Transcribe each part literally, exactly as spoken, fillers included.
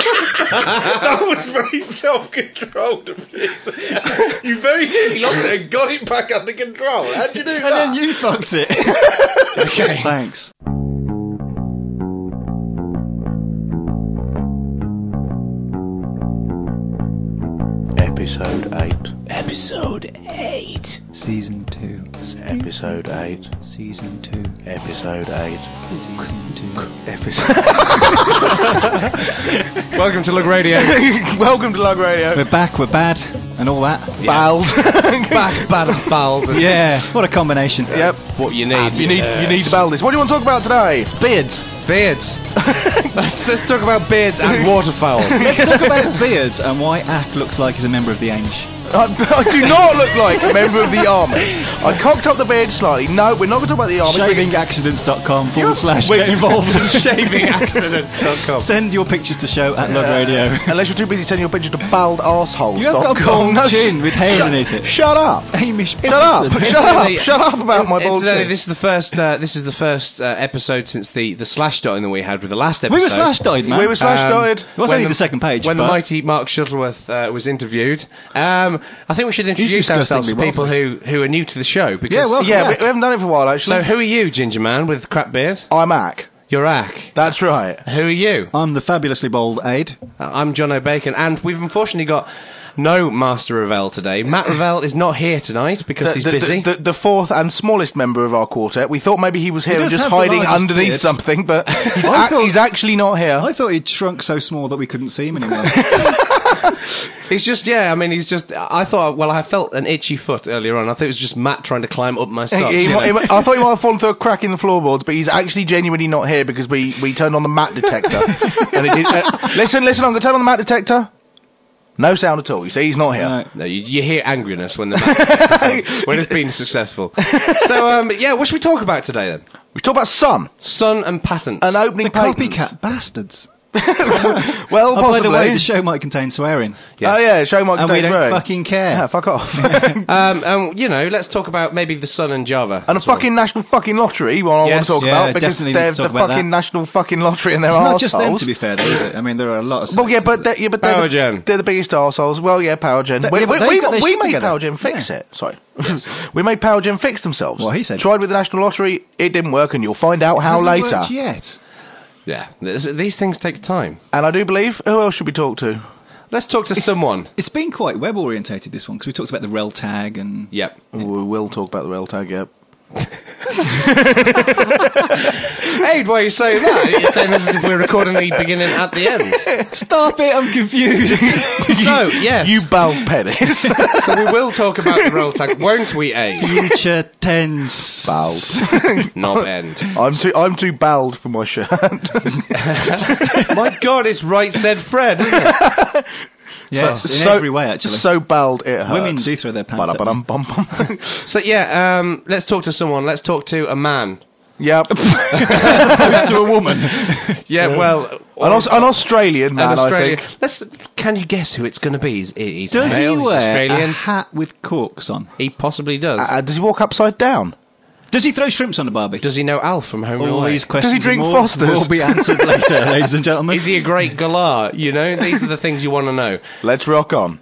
That was very self-controlled of you. You very nearly lost it and got it back under control. How'd you do And that? then you fucked it. Okay. Thanks. Episode eight. Episode eight. Season two. Episode eight. Season two. Episode eight. Season two. Episode. Welcome to Lug Radio. Welcome to Lug Radio. We're back, we're bad, and all that. Bald. Back, bad and bald. Yeah, what a combination. Yep. What you need. You need you need to bald this. What do you want to talk about today? Beards. Beards. let's, let's talk about beards and waterfowl. Let's talk about beards and why Ack looks like he's a member of the Amish. I, I do not look like a member of the army. I cocked up the beard slightly. No, we're not going to talk about the army. Shaving accidents dot com forward slash Wait. get involved. Shaving accidents dot com. Send your pictures to show at Lug Radio. Unless you're too busy sending your picture to bald arseholes. You have got a bald chin with hair underneath it. Shut up. Amish Shut up. bastard. Shut up. Shut up about my bald Incidentally, chin. this is the first. Uh, this is the first uh, episode since the the slash dotting that we had with the last episode. We were slash died, man. We were slash Um, died. It was when only the, second page. When but the mighty Mark Shuttleworth uh, was interviewed, um, I think we should introduce disgustingly ourselves to people who, who are new to the show. Because, Yeah, well- Yeah, Yeah. we, we haven't done it for a while, actually. So, who are you, Ginger Man with crap beard? I'm Ack. You're Ack. That's right. Who are you? I'm the fabulously bald Aid. Uh, I'm John O'Bacon, and we've unfortunately got no Master Ravel today. Matt Ravel is not here tonight because The, he's the, busy. the, the, the fourth and smallest member of our quartet. We thought maybe he was here He and does just have the hiding largest underneath beard. something, but he's, I ac- thought- he's actually not here. I thought he'd shrunk so small that we couldn't see him anymore. He's just, yeah, I mean, he's just, I thought, well, I felt an itchy foot earlier on. I thought it was just Matt trying to climb up my socks. He- he you might- know. he might- I thought he might have fallen through a crack in the floorboards, but he's actually genuinely not here because we, we turned on the mat detector. and it did, uh, listen, listen, I'm going to turn on the mat detector. No sound at all. You see, he's not here. No. No, you, you hear angriness when, the when it's been successful. So, um, yeah, what should we talk about today then? We talk about Sun, Sun and patents. an opening The patents. copycat bastards. Well, Oh, by possibly. the way, the show might contain swearing. Yeah. Oh yeah, show Mike And we Dave's don't ring. fucking care. Yeah, fuck off. Um, and, you know, let's talk about maybe the Sun and Java. And a as well. fucking national fucking lottery, what I want Yes, to talk yeah, about, because definitely they're need to the talk about fucking that. national fucking lottery and they're It's not just them, arseholes. to be fair, though, is it? I mean, there are a lot of... Well, yeah, sites but that- they're, yeah, but they're, Power the, Gen. they're the biggest arseholes. Well, yeah, Power Gen. But- we yeah, but we, they've we, got their we shit made together. Power Gen fix Yeah. it. Sorry. We made Power Gen fix themselves. Well, he said- Tried with the national lottery, it didn't work, and you'll find out how Hasn't later. worked yet. Yeah, this, these things take time. And I do believe, who else should we talk to? Let's talk to someone. It's been quite web-orientated, this one, because we talked about the rel tag and... Yep. We will talk about the rail tag, yep. Hey, why are you saying that? You're saying this as if we're recording the beginning at the end. Stop it, I'm confused. So, yes. You bald penis. So we will talk about the roll tag, won't we, A? Future tense. Bald. Knob end. I'm too, I'm too bald for my shirt. My God, it's right said Fred, isn't it? Yes, in so, every way, actually. So bald it hurts. Women do throw their pants at me. Ba-da-ba-dum-bum-bum. So, yeah, um, let's talk to someone. Let's talk to a man. Yep. Opposed to a woman. Yeah, well... An, Aus- an Australian man, an I Australian. think. Let's. Can you guess who it's going to be? He's, he's Does male, he he's wear Australian. a hat with corks on? He possibly does. Uh, does he walk upside down? Does he throw shrimps on the barbie? does he know Alf from Home and All Away? these questions Does he drink and more Fosters? will be answered later, ladies and gentlemen. Is he a great galah? You know, these are the things you want to know. Let's rock on.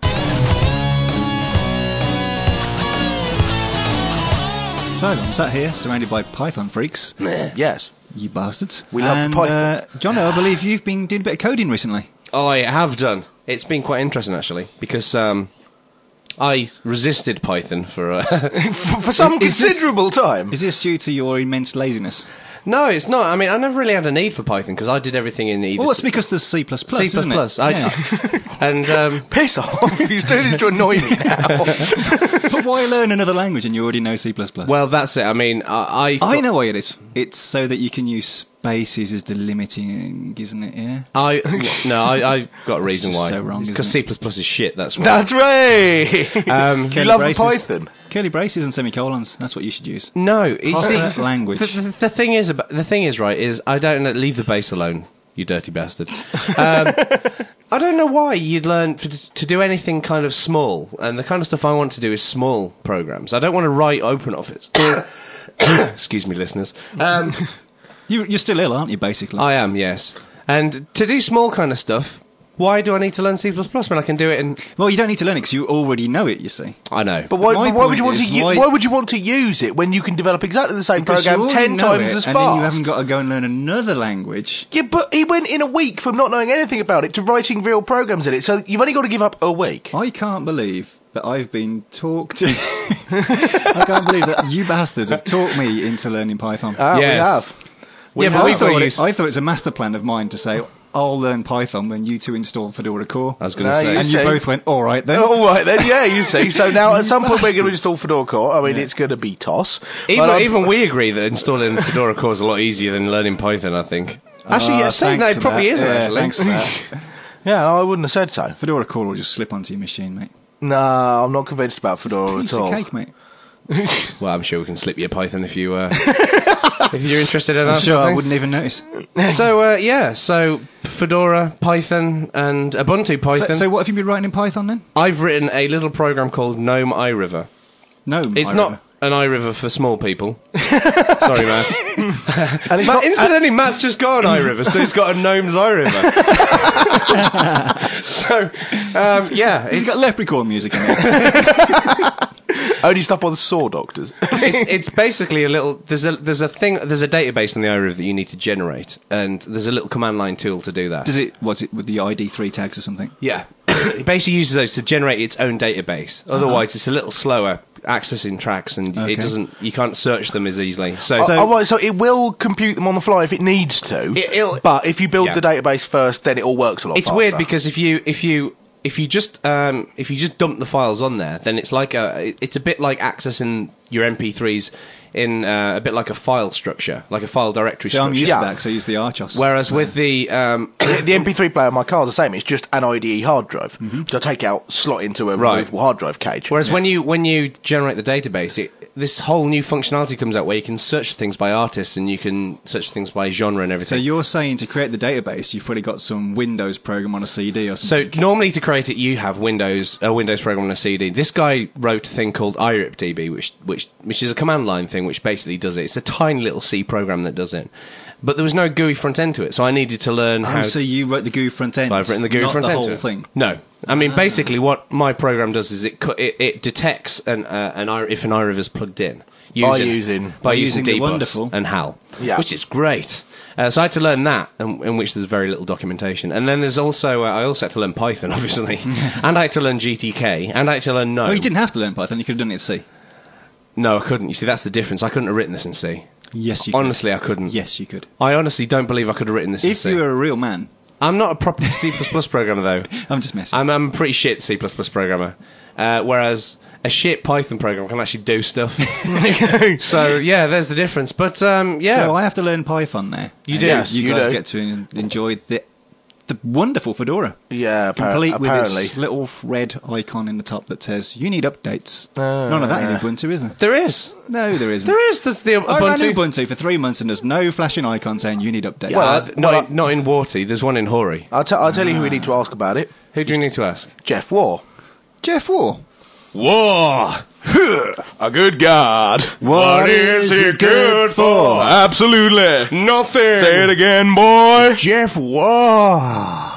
So, I'm sat here, surrounded by Python freaks. Yes. You bastards. We love and, Python. Uh, John, I believe you've been doing a bit of coding recently. I have done. It's been quite interesting, actually, because um, I resisted Python for... Uh, For, for some Is this- considerable time. Is this due to your immense laziness? no, it's not. I mean, I never really had a need for Python, because I did everything in either... Well, it's because there's C plus plus, C++. isn't it? I, Yeah. and... Um, Piss off. He's doing this to annoy me now. But why learn another language and you already know C plus plus? well, that's it. I mean, I... I, I know why it is. It's so that you can use spaces as delimiting, isn't it? Yeah. I no, I, I've got a reason just why. so wrong, Because isn't C++ is shit, that's why. That's right. Um, you Curly love braces. the Python. Curly braces and semicolons. That's what you should use. no, you see, Proper language. The, the, the thing is, about, the thing is, right, is I don't know, leave the bass alone, you dirty bastard. Um, I don't know why you'd learn for, to do anything kind of small, and the kind of stuff I want to do is small programs. I don't want to write OpenOffice. Excuse me, listeners. Um, You, you're still ill, aren't you, basically? I am, yes. And to do small kind of stuff, Why do I need to learn C plus plus when I can do it in... Well, you don't need to learn it because you already know it, you see. I know. But why, My but why would point you want to is, u- why- why would you want to use it when you can develop exactly the same Because you program already ten know times it, as and fast? then you haven't got to go and learn another language. Yeah, but he went in a week from not knowing anything about it to writing real programs in it. So you've only got to give up a week. I can't believe that I've been talked to. I can't believe that you bastards have talked me into learning Python. Ah, Yes. we have. yeah, but I, we thought thought it, I thought it's a master plan of mine to say, I'll learn Python when you two install Fedora Core. I was going to No, say... you and you see. both went, all right then. All right then, yeah, you see. So now at some point we're going to bastards. install Fedora Core. I mean, it's going to be toss. Even, But, um, even we agree that installing Fedora Core is a lot easier than learning Python, I think. Actually, Ah, yeah, saying thanks that, it for probably that. isn't, Yeah, actually. thanks for that. Yeah, I wouldn't have said so. Fedora Core will just slip onto your machine, mate. No, I'm not convinced about Fedora Piece at all. of cake, mate. Well, I'm sure we can slip you a Python if you uh, if you're interested in that I'm sure sort of I thing. wouldn't even notice. So uh, yeah, so Fedora, Python, and Ubuntu So, Python. so what have you been writing in Python then? I've written a little program called GNOME iRiver. No, It's I not an iRiver for small people. Sorry, Matt. And it's Matt not, incidentally, Matt's just got an iRiver, so he's got a GNOME's iRiver. so um, yeah, He's it's, got leprechaun music in it. only stuff on the Saw Doctors. it's, it's basically a little. There's a there's a thing. There's a database in the iRiver that you need to generate, and there's a little command line tool to do that. Does it, was it with the I D three tags or something? Yeah. It basically uses those to generate its own database. Otherwise, it's a little slower accessing tracks, and Okay. it doesn't. You can't search them as easily. So, So, oh, right, so it will compute them on the fly if it needs to. It- it'll- but if you build Yeah. the database first, then it all works a lot it's faster. weird because if you if you if you just um, if you just dump the files on there, then it's like a it's a bit like accessing your M P threes in uh, a bit like a file structure, like a file directory So I'm structure. used Yeah. to that because I use the Archos. Whereas with the um, the, the M P three player on my car is the same. It's just an I D E hard drive. So I take out, slot into a Right. removable hard drive cage. Whereas when you when you generate the database, it, this whole new functionality comes out where you can search things by artists and you can search things by genre and So everything. you're saying to create the database, you've probably got some Windows program on a C D or So something. normally to create it, you have Windows a Windows program on a C D. This guy wrote a thing called iripdb, which which which is a command line thing, which basically does it. It's a tiny little C program that does it. But there was no G U I front end to it, so I needed to learn Oh, how. so you wrote the G U I front end. So I've written the G U I not front the end whole to it. thing. No, I mean basically what my program does is it cu- it, it detects an uh, an I- if an iRiver is plugged in By using- by by using using the dbus wonderful- and HAL, Yeah. which is great. Uh, so I had to learn that, in, in which there's very little documentation. And then there's also uh, I also had to learn Python, obviously, and I had to learn G T K, and I had to learn Gnome. Oh, you didn't have to learn Python. You could have done it in C. No, I couldn't. You see, that's the difference. I couldn't have written this in C. Yes, you could. Honestly, I couldn't. Yes, you could. I honestly don't believe I could have written this in If C. you were a real man, I'm not a proper C plus plus programmer, though. I'm just messing. I'm, I'm a pretty shit C plus plus programmer. Uh, whereas a shit Python programmer can actually do stuff. So, yeah, there's the difference. But, um, yeah. So I have to learn Python now. You And do. Yes, You, you guys do. get to en- enjoy the the wonderful Fedora. Yeah, appar- Complete apparently. with its little red icon in the top that says, you need updates. Uh, None of that in Ubuntu, is there? there is. No, there isn't. There is. There's the I ran Ubuntu. Ubuntu for three months and there's no flashing icon saying you need updates. Well, Uh, not, well, in, not in Warty. There's one in Hori. I'll, t- I'll tell you who we need to ask about it. Who do you need to ask? Jeff War. Jeff War. War. A good God. What is he good for? Absolutely. Nothing. Say it again, boy. Jeff War.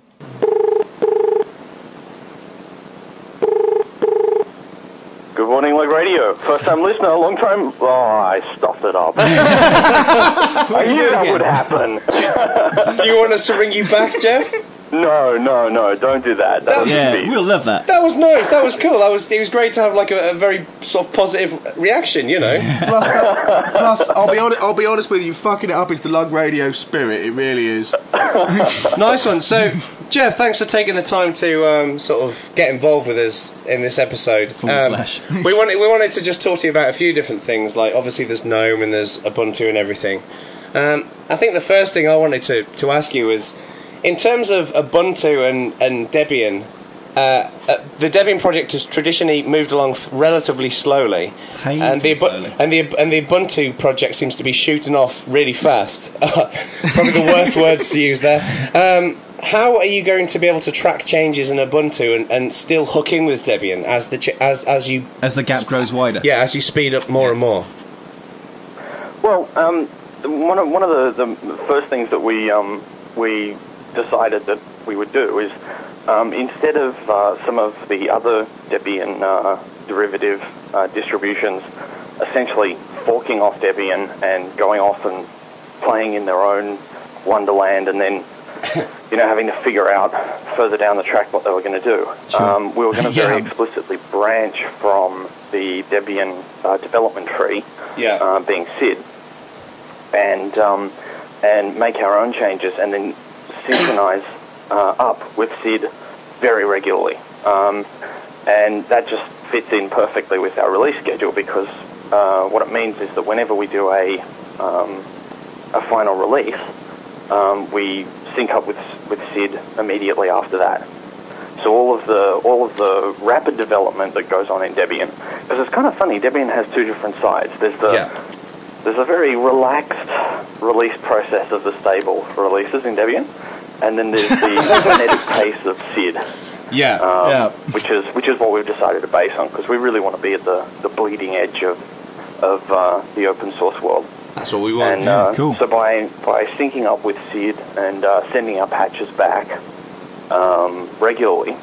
Good morning, Leg Radio. First time listener, long time. Oh, I stuffed it up. I knew that would happen. Do you want us to ring you back, Jeff? No, no, no, don't do that. That was Yeah, me. we'll love that. That was nice. That was cool. That was. It was great to have like a, a very sort of positive reaction. You know. Plus, that, plus, I'll be honest. I'll be honest with you. Fucking it up is the Lug Radio spirit. It really is. Nice one. So, Jeff, thanks for taking the time to um, sort of get involved with us in this episode. Forward Um, slash. we wanted we wanted to just talk to you about a few different things. Like obviously there's GNOME and there's Ubuntu and everything. Um, I think the first thing I wanted to, to ask you is, in terms of Ubuntu and and Debian. Uh, uh, the Debian project has traditionally moved along f- relatively slowly, Painfully and the Ubu- slowly. and the and the Ubuntu project seems to be shooting off really fast. Probably the worst words to use there. Um, how are you going to be able to track changes in Ubuntu and, and still hook in with Debian as the ch- as as you As the gap grows wider. yeah as you speed up more and more? Well, um, one of one of the, the first things that we um, we decided that we would do is um, instead of uh, some of the other Debian uh, derivative uh, distributions essentially forking off Debian and going off and playing in their own wonderland and then, you know, having to figure out further down the track what they were going to do. Sure. Um, we were going to Yeah. very explicitly branch from the Debian uh, development tree, Yeah. uh, being S I D, and um, and make our own changes and then synchronize uh, up with S I D very regularly. Um, and that just fits in perfectly with our release schedule because uh, what it means is that whenever we do a um, a final release, um, we sync up with with S I D immediately after that. So all of the all of the rapid development that goes on in Debian, because it's kind of funny, Debian has two different sides. There's the Yeah. there's a very relaxed release process of the stable releases in Debian, and then there's the frenetic pace of S I D. Yeah. Um, Yeah. which is which is what we've decided to base on because we really want to be at the, the bleeding edge of of uh, the open source world. That's what we want. And yeah, uh, cool. so by by syncing up with S I D and uh, sending our patches back um, regularly,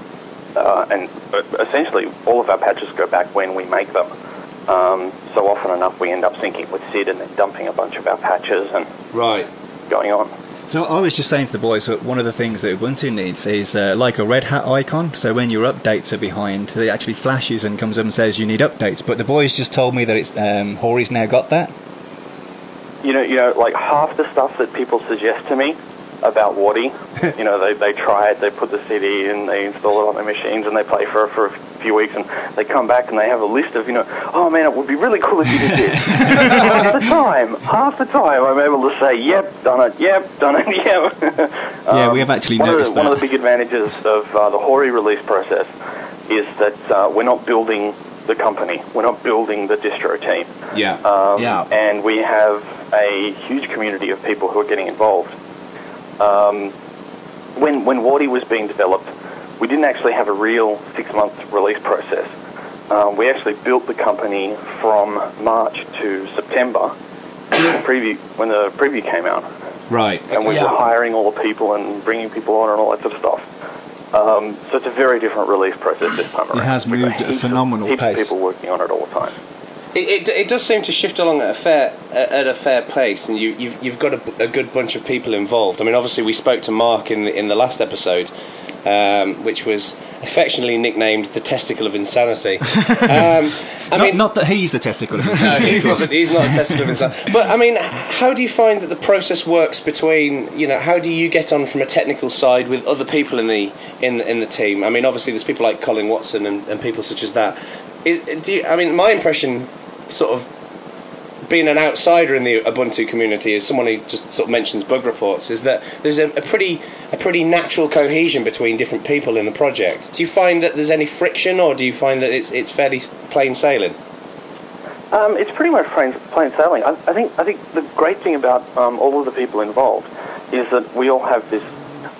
uh, and uh, essentially all of our patches go back when we make them. Um, so often enough we end up syncing with S I D and then dumping a bunch of our patches and Right. going on. So I was just saying to the boys that one of the things that Ubuntu needs is uh, like a Red Hat icon. So when your updates are behind, it actually flashes and comes up and says you need updates. But the boys just told me that it's um, Hori's now got that. You know, you know, like half the stuff that people suggest to me about Warty, you know, they they try it, they put the C D and they install it on their machines and they play for for a few weeks and they come back and they have a list of, you know, oh man, it would be really cool if you did this. half the time, half the time, I'm able to say, yep, done it, yep, done it, yep. Yeah, we have actually one noticed of the, One that. of the big advantages of uh, the Hori release process is that uh, we're not building the company, we're not building the distro team. Yeah. Um, Yeah. And we have a huge community of people who are getting involved. Um, when when Warty was being developed, we didn't actually have a real six-month release process. Um, we actually built the company from March to September when the preview, when the preview came out. Right. And we Yeah. were hiring all the people and bringing people on and all that sort of stuff. Um, so it's a very different release process this time around. has We've got moved at a heaps of- phenomenal heaps pace. of people working on it all the time. It, it, it does seem to shift along at a fair at a fair pace, and you you've, you've got a, a good bunch of people involved. I mean, obviously, we spoke to Mark in the in the last episode, um, which was affectionately nicknamed the Testicle of Insanity. Um, I Not, mean, not that he's the testicle of no, insanity. he's not, he's not a testicle of insanity. But I mean, how do you find that the process works between, you know, how do you get on from a technical side with other people in the in the, in the team? I mean, obviously, there's people like Colin Watson and, and people such as that. Is, do you, I mean, my impression, sort of being an outsider in the Ubuntu community, as someone who just sort of mentions bug reports, is that there's a, a pretty a pretty natural cohesion between different people in the project. Do you find that there's any friction, or do you find that it's it's fairly plain sailing? Um, it's pretty much plain, plain sailing. I, I think I think the great thing about um, all of the people involved is that we all have this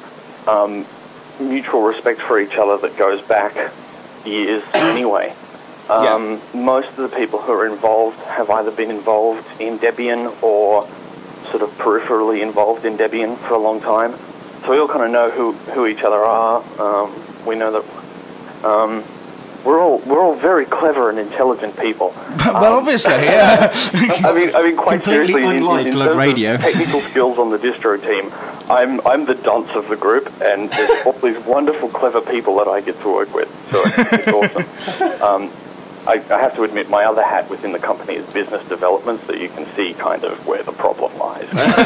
um, mutual respect for each other that goes back years anyway. Um, Most of the people who are involved have either been involved in Debian or sort of peripherally involved in Debian for a long time. So we all kind of know who, who each other are. Um, we know that um, we're all we're all very clever and intelligent people. Well, Um, obviously, yeah. I mean, I mean, quite Completely seriously, in, in, unlike in Lug terms Radio. of technical skills on the distro team, I'm I'm the dunce of the group, and there's all these wonderful, clever people that I get to work with. So it's, it's awesome. Um, I, I have to admit, my other hat within the company is business development, so you can see kind of where the problem lies.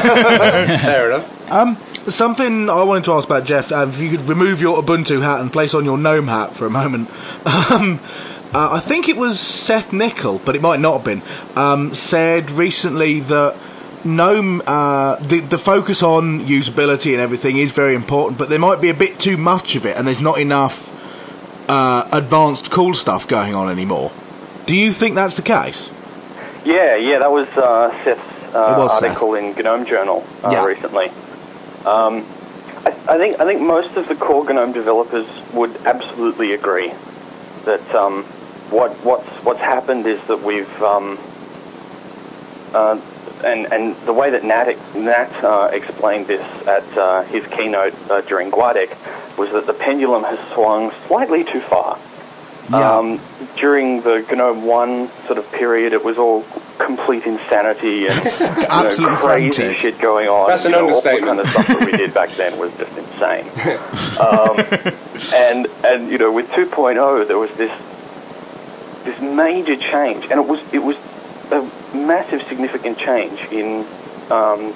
Fair enough. Um, something I wanted to ask about, Jeff, uh, if you could remove your Ubuntu hat and place on your GNOME hat for a moment. Um, uh, I think it was Seth Nickel, but it might not have been, um, said recently that GNOME, uh, the, the focus on usability and everything is very important, but there might be a bit too much of it, and there's not enough uh, advanced cool stuff going on anymore. Do you think that's the case? Yeah, yeah, that was uh, Seth's uh, It was Seth. article in GNOME Journal uh, Yeah. recently. Um, I, I think I think most of the core GNOME developers would absolutely agree that um, what what's what's happened is that we've um, uh, and, and the way that Nat, Nat uh, explained this at uh, his keynote uh, during GUIDEC was that the pendulum has swung slightly too far. Yeah. Um, during the GNOME one sort of period, it was all complete insanity and you know, Absolutely crazy frantic. shit going on. That's an you know, understatement. All the kind of stuff that we did back then was just insane. um, and, and, you know, with two point oh, there was this this major change, and it was it was a massive, significant change in um,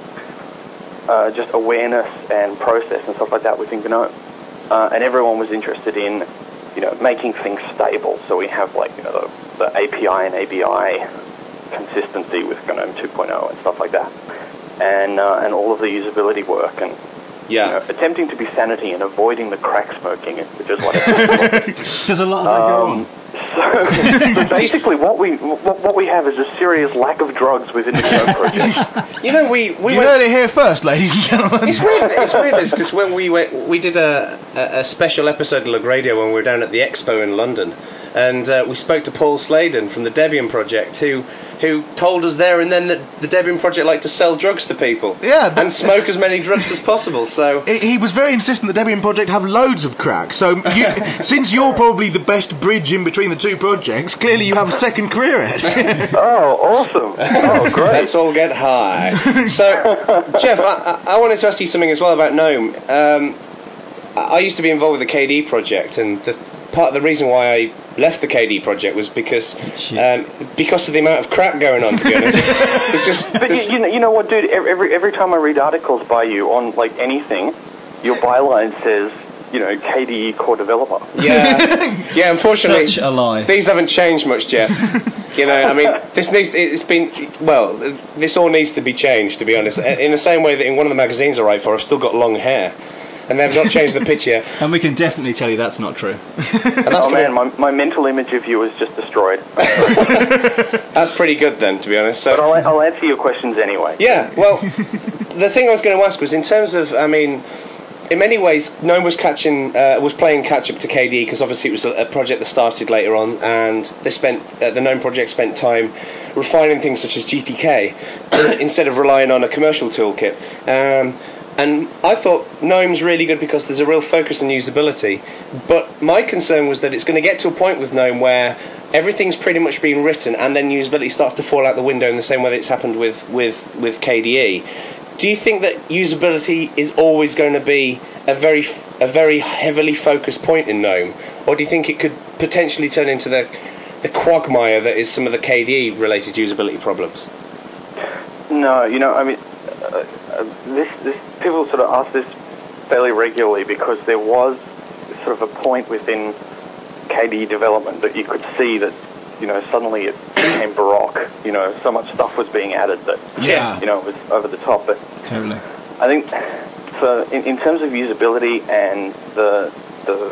uh, just awareness and process and stuff like that within GNOME. Uh, and everyone was interested in, you know, making things stable. So we have, like, you know, the, the A P I and A B I consistency with GNOME two point oh and stuff like that. And uh, and all of the usability work and Yeah. you know, attempting to be sanity and avoiding the crack smoking, which is what it is. There's a lot of that going on. Um, so, so basically, what we what, what we have is a serious lack of drugs within the GNOME project. You know, we, we You went... heard it here first, ladies and gentlemen. It's weird. It's weird this because when we went, we did a, a, a special episode of Lug Radio when we were down at the Expo in London, and uh, we spoke to Paul Sladen from the Debian Project, who who told us there and then that the Debian Project liked to sell drugs to people, Yeah, but- and smoke as many drugs as possible. So He he was very insistent the Debian project have loads of crack. So, you, since you're probably the best bridge in between the two projects, clearly you have a second career ahead. Oh, awesome! Oh, great! let's all get high. So, Jeff, I, I I wanted to ask you something as well about GNOME. Um, I I used to be involved with the K D project, and the part of the reason why I left the K D project was because um, because of the amount of crap going on. To be honest, it's just. But you, you know, you know what, dude? Every every time I read articles by you on like anything, your byline says, you know, K D E core developer. Yeah, yeah. Unfortunately, Such a lie. things haven't changed much, Jeff. You know, I mean, this needs. It's been well. This all needs to be changed. To be honest, in the same way that in one of the magazines I write for, I've still got long hair, and they've not changed the pitch yet. And we can definitely tell you that's not true. And that's Oh man, my my mental image of you is just destroyed. That's pretty good then, to be honest. So. But I'll I'll answer your questions anyway. Yeah, well, the thing I was going to ask was in terms of, I mean, in many ways, GNOME was catching, uh, was playing catch up to K D E because obviously it was a, a project that started later on, and they spent uh, the GNOME project spent time refining things such as G T K instead of relying on a commercial toolkit. Um, and I thought GNOME's really good because there's a real focus on usability. But my concern was that it's going to get to a point with GNOME where everything's pretty much been written and then usability starts to fall out the window in the same way that it's happened with, with, with K D E. Do you think that usability is always going to be a very a very heavily focused point in GNOME, or do you think it could potentially turn into the the quagmire that is some of the K D E related usability problems? No, you know, I mean, uh, uh, this this people sort of ask this fairly regularly because there was sort of a point within K D E development that you could see that, you know, suddenly it became baroque. You know, so much stuff was being added that, Yeah. you know, it was over the top. But Totally. I think, for in, in terms of usability and the the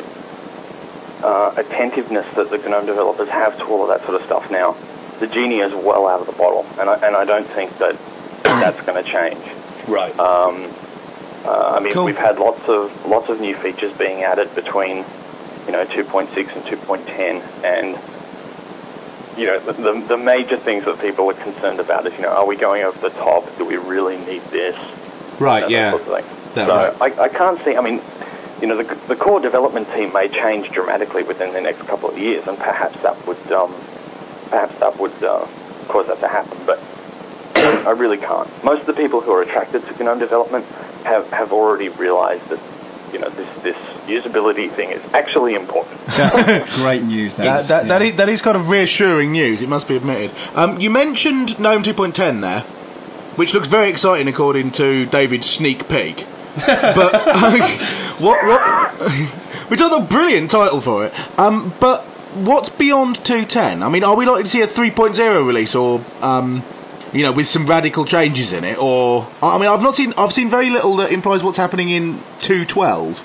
uh, attentiveness that the GNOME developers have to all of that sort of stuff now, the genie is well out of the bottle, and I, and I don't think that that's going to change. Right. Um, uh, I mean, Cool. we've had lots of lots of new features being added between, you know, two point six and two point ten, and you know, the, the the major things that people are concerned about is, you know, are we going over the top? Do we really need this? Right, That yeah. sort of thing. That so right. I, I can't see. I mean, you know, the the core development team may change dramatically within the next couple of years, and perhaps that would um, perhaps that would uh, cause that to happen. But I really can't. Most of the people who are attracted to GNOME development have, have already realized that, you know, this this usability thing is actually important. That's great news. That That, is, that, that, yeah. is, that is kind of reassuring news, it must be admitted. Um, you mentioned GNOME two point ten there, which looks very exciting according to David's sneak peek. But uh, what what? Which I thought a brilliant title for it. Um, but what's beyond two point ten? I mean, are we likely to see a three point oh release, or um, you know, with some radical changes in it? Or I mean, I've not seen I've seen very little that implies what's happening in two twelve.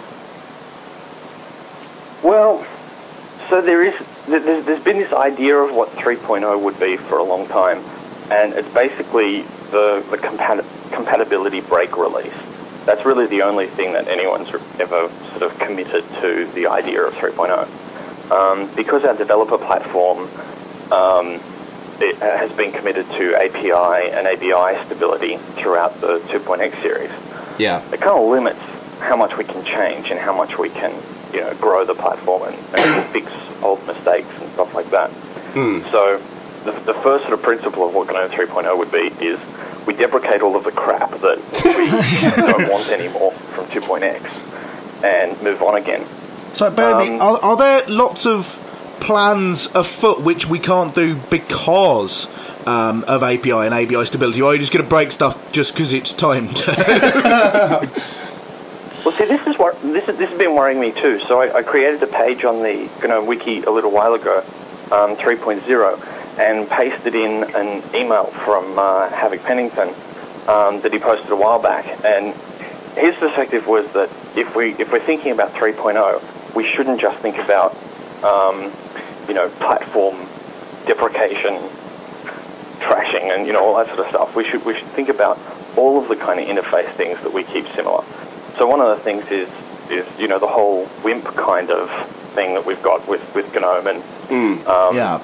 Well, so there is, there's, there's been this idea of what three point oh would be for a long time, and it's basically the, the compat- compatibility break release. That's really the only thing that anyone's ever sort of committed to the idea of three point oh. Um, because our developer platform um, it has been committed to A P I and A B I stability throughout the two point X series. Yeah. It kind of limits how much we can change and how much we can, you know, grow the platform and, and fix old mistakes and stuff like that. Mm. So the, the first sort of principle of what GNOME three point oh would be is we deprecate all of the crap that we don't want anymore from two point X and move on again. So, Bernie, Um, are, are there lots of plans afoot which we can't do because um, of A P I and A B I stability, or are you just going to break stuff just because it's time to? Well, see, this is what this is. This has been worrying me too. So I, I created a page on the GNOME Wiki a little while ago, um, three point oh, and pasted in an email from uh, Havoc Pennington um, that he posted a while back. And his perspective was that if we if we're thinking about three point oh, we shouldn't just think about um, you know platform deprecation, trashing, and you know all that sort of stuff. We should we should think about all of the kind of interface things that we keep similar. So one of the things is, is you know, the whole WIMP kind of thing that we've got with, with GNOME and Mm. um, Yeah.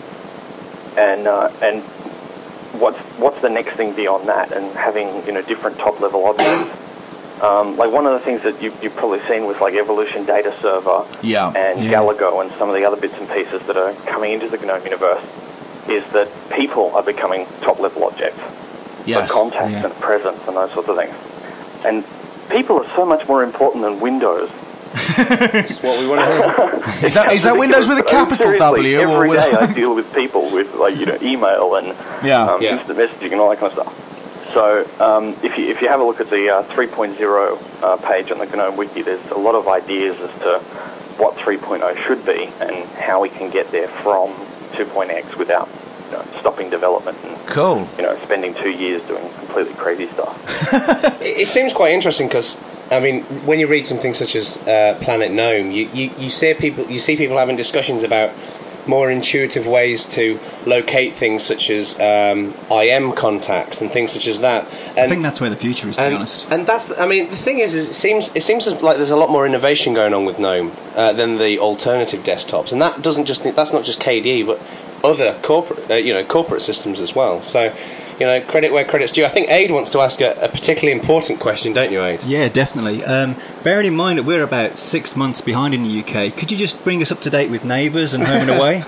and uh, and what's what's the next thing beyond that? And having you know different top level objects. Um, like one of the things that you, you've probably seen with like Evolution Data Server Yeah. and Yeah. Galago and some of the other bits and pieces that are coming into the GNOME universe is that people are becoming top level objects. Yes. For contacts Yeah. and presence and those sorts of things. And people are so much more important than Windows. That's what we want to hear. Is that, is that Windows with a capital Seriously, W? or every with day I deal with people with like you know email and Yeah. um, Yeah. instant messaging and all that kind of stuff. So um, if you if you have a look at the uh, three point oh uh, page on the GNOME Wiki, there's a lot of ideas as to what three point oh should be and how we can get there from two point X without you know, stopping development and Cool. you know spending two years doing completely crazy stuff. It, it seems quite interesting because, I mean, when you read something such as uh, Planet Gnome, you, you, you see people you see people having discussions about more intuitive ways to locate things such as um, I M contacts and things such as that. And, I think that's where the future is, to and, be honest. and that's the, I mean the thing is, is it seems it seems like there's a lot more innovation going on with GNOME uh, than the alternative desktops, and that doesn't just that's not just K D E but other corporate uh, you know corporate systems as well. So. You know, credit where credit's due. I think Aid wants to ask a, a particularly important question, don't you, Aid? Yeah, definitely. Um, bearing in mind that we're about six months behind in the U K, could you just bring us up to date with Neighbours and Home and Away?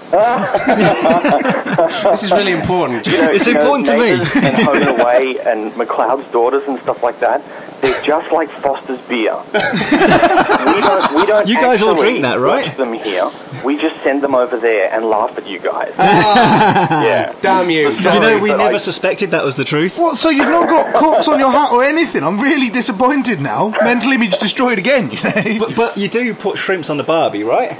This is really important. You know, It's you know, important to me. Neighbours and Home and Away and McLeod's Daughters and stuff like that. They're just like Foster's beer. we don't. We don't. You guys all actually drink that, right? watch them here. We just send them over there and laugh at you guys. yeah. Damn you. You know, we But never I- suspected that was the truth. What? So you've not got corks on your hat or anything? I'm really disappointed now. Mental image destroyed again. You know. But, but you do put shrimps on the Barbie, right?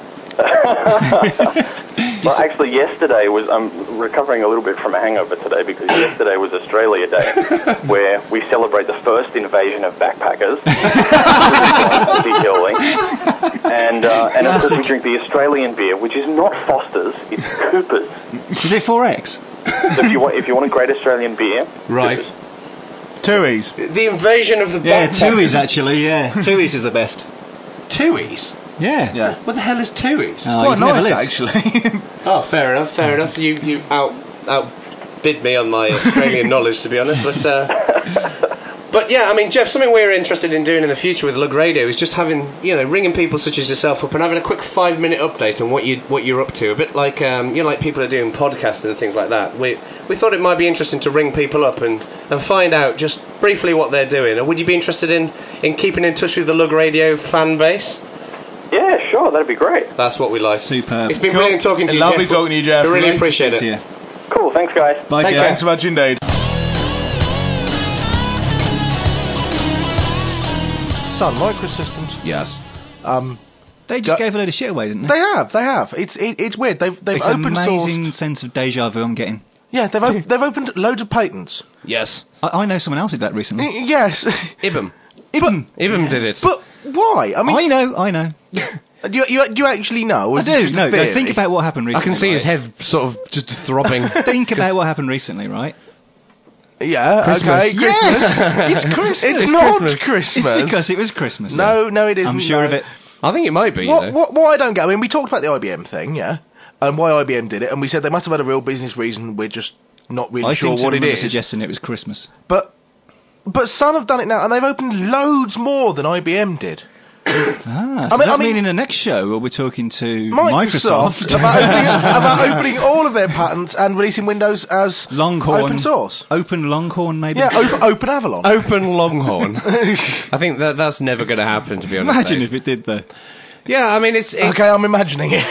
Well, actually, yesterday was. I'm recovering a little bit from a hangover today because yesterday was Australia Day, where we celebrate the first invasion of backpackers. particularly. And uh, and of course we drink the Australian beer, which is not Foster's, it's Cooper's. Is it four X? So if you want, if you want a great Australian beer, Right. Tooheys. The invasion of the Yeah, backpackers. Tooheys, actually, yeah. Tooheys is the best. Tooheys? Yeah. Yeah. What the hell is Tooheys? Oh, Quite you've never nice, lived. actually. Oh, fair enough, fair enough. You you out outbid me on my Australian knowledge, to be honest. But uh, but yeah, I mean, Jeff, something we're interested in doing in the future with Lug Radio is just having you know ringing people such as yourself up and having a quick five minute update on what you what you're up to. A bit like um, you know, like people are doing podcasting and things like that. We we thought it might be interesting to ring people up and, and find out just briefly what they're doing. And would you be interested in, in keeping in touch with the Lug Radio fan base? yeah, sure, that'd be great. That's what we like. Superb. It's been Cool. brilliant talking to you, Lovely Jeff. talking to you, Jeff. We really Great to appreciate it. To you. Cool, thanks guys. Bye, Take Jeff. care. Thanks so much indeed. Sun Microsystems. Yes. Um, They just Go- gave a load of shit away, didn't they? they have, they have. It's it, it's weird. They've they've It's an open amazing sourced. sense of deja vu I'm getting. Yeah, they've op- they've opened loads of patents. Yes. I, I know someone else did that recently. Y- Yes, Ibum. Ibn. Ibum did it. but why? I mean, I know, I know. do you, you do you actually know? Or I is it do. just a No, no, theory? think about what happened I recently. can see his right? head sort of just throbbing. Think about what happened recently, right? Yeah, Christmas. okay. Yes! It's Christmas. It's not Christmas. Christmas. It's because it was Christmas. No, then. no, it isn't. I'm sure no. of it. I think it might be, you What, know. what, what I don't get, I mean, we talked about the I B M thing, yeah? and why I B M did it, and we said they must have had a real business reason. We're just not really I sure seem to what it remember is. suggesting it was Christmas. But but Sun have done it now, and they've opened loads more than I B M did. Ah, so I does mean- that I mean- mean in the next show, or we're talking to Microsoft, Microsoft? about, opening, about opening all of their patents and releasing Windows as Longhorn. open source. Open Longhorn, maybe? Yeah, open, open Avalon. Open Longhorn. I think that that's never going to happen, to be honest. Imagine Dave. if it did, though. Yeah, I mean, it's it, Okay, I'm imagining it.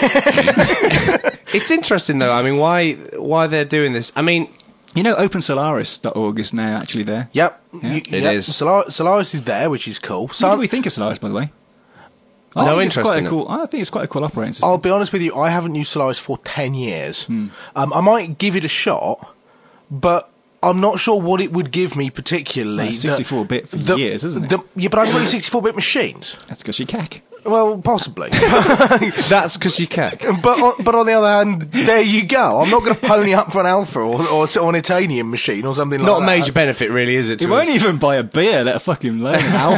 it's interesting though. I mean, why why they're doing this? I mean, You know, open solaris dot org is now actually there. Yep, Yeah, you- it yep. is. Solar- Solaris is there, which is cool. What So do we think of Solaris, by the way? No I think it's interest quite in a it. cool. I think it's quite a cool operating system. I'll be honest with you, I haven't used Solaris for ten years. Um, I might give it a shot, but I'm not sure what it would give me particularly. Well, it's sixty-four bit for The- years, isn't it? the- yeah, but I've got sixty-four bit machines. That's because you cack. Well, possibly. that's because you can. But on, but on the other hand, there you go. I'm not going to pony up for an Alpha or, or sit on an Itanium machine or something like Not that. a major benefit, really, is it? You to won't us? even buy a beer, let a fucking learn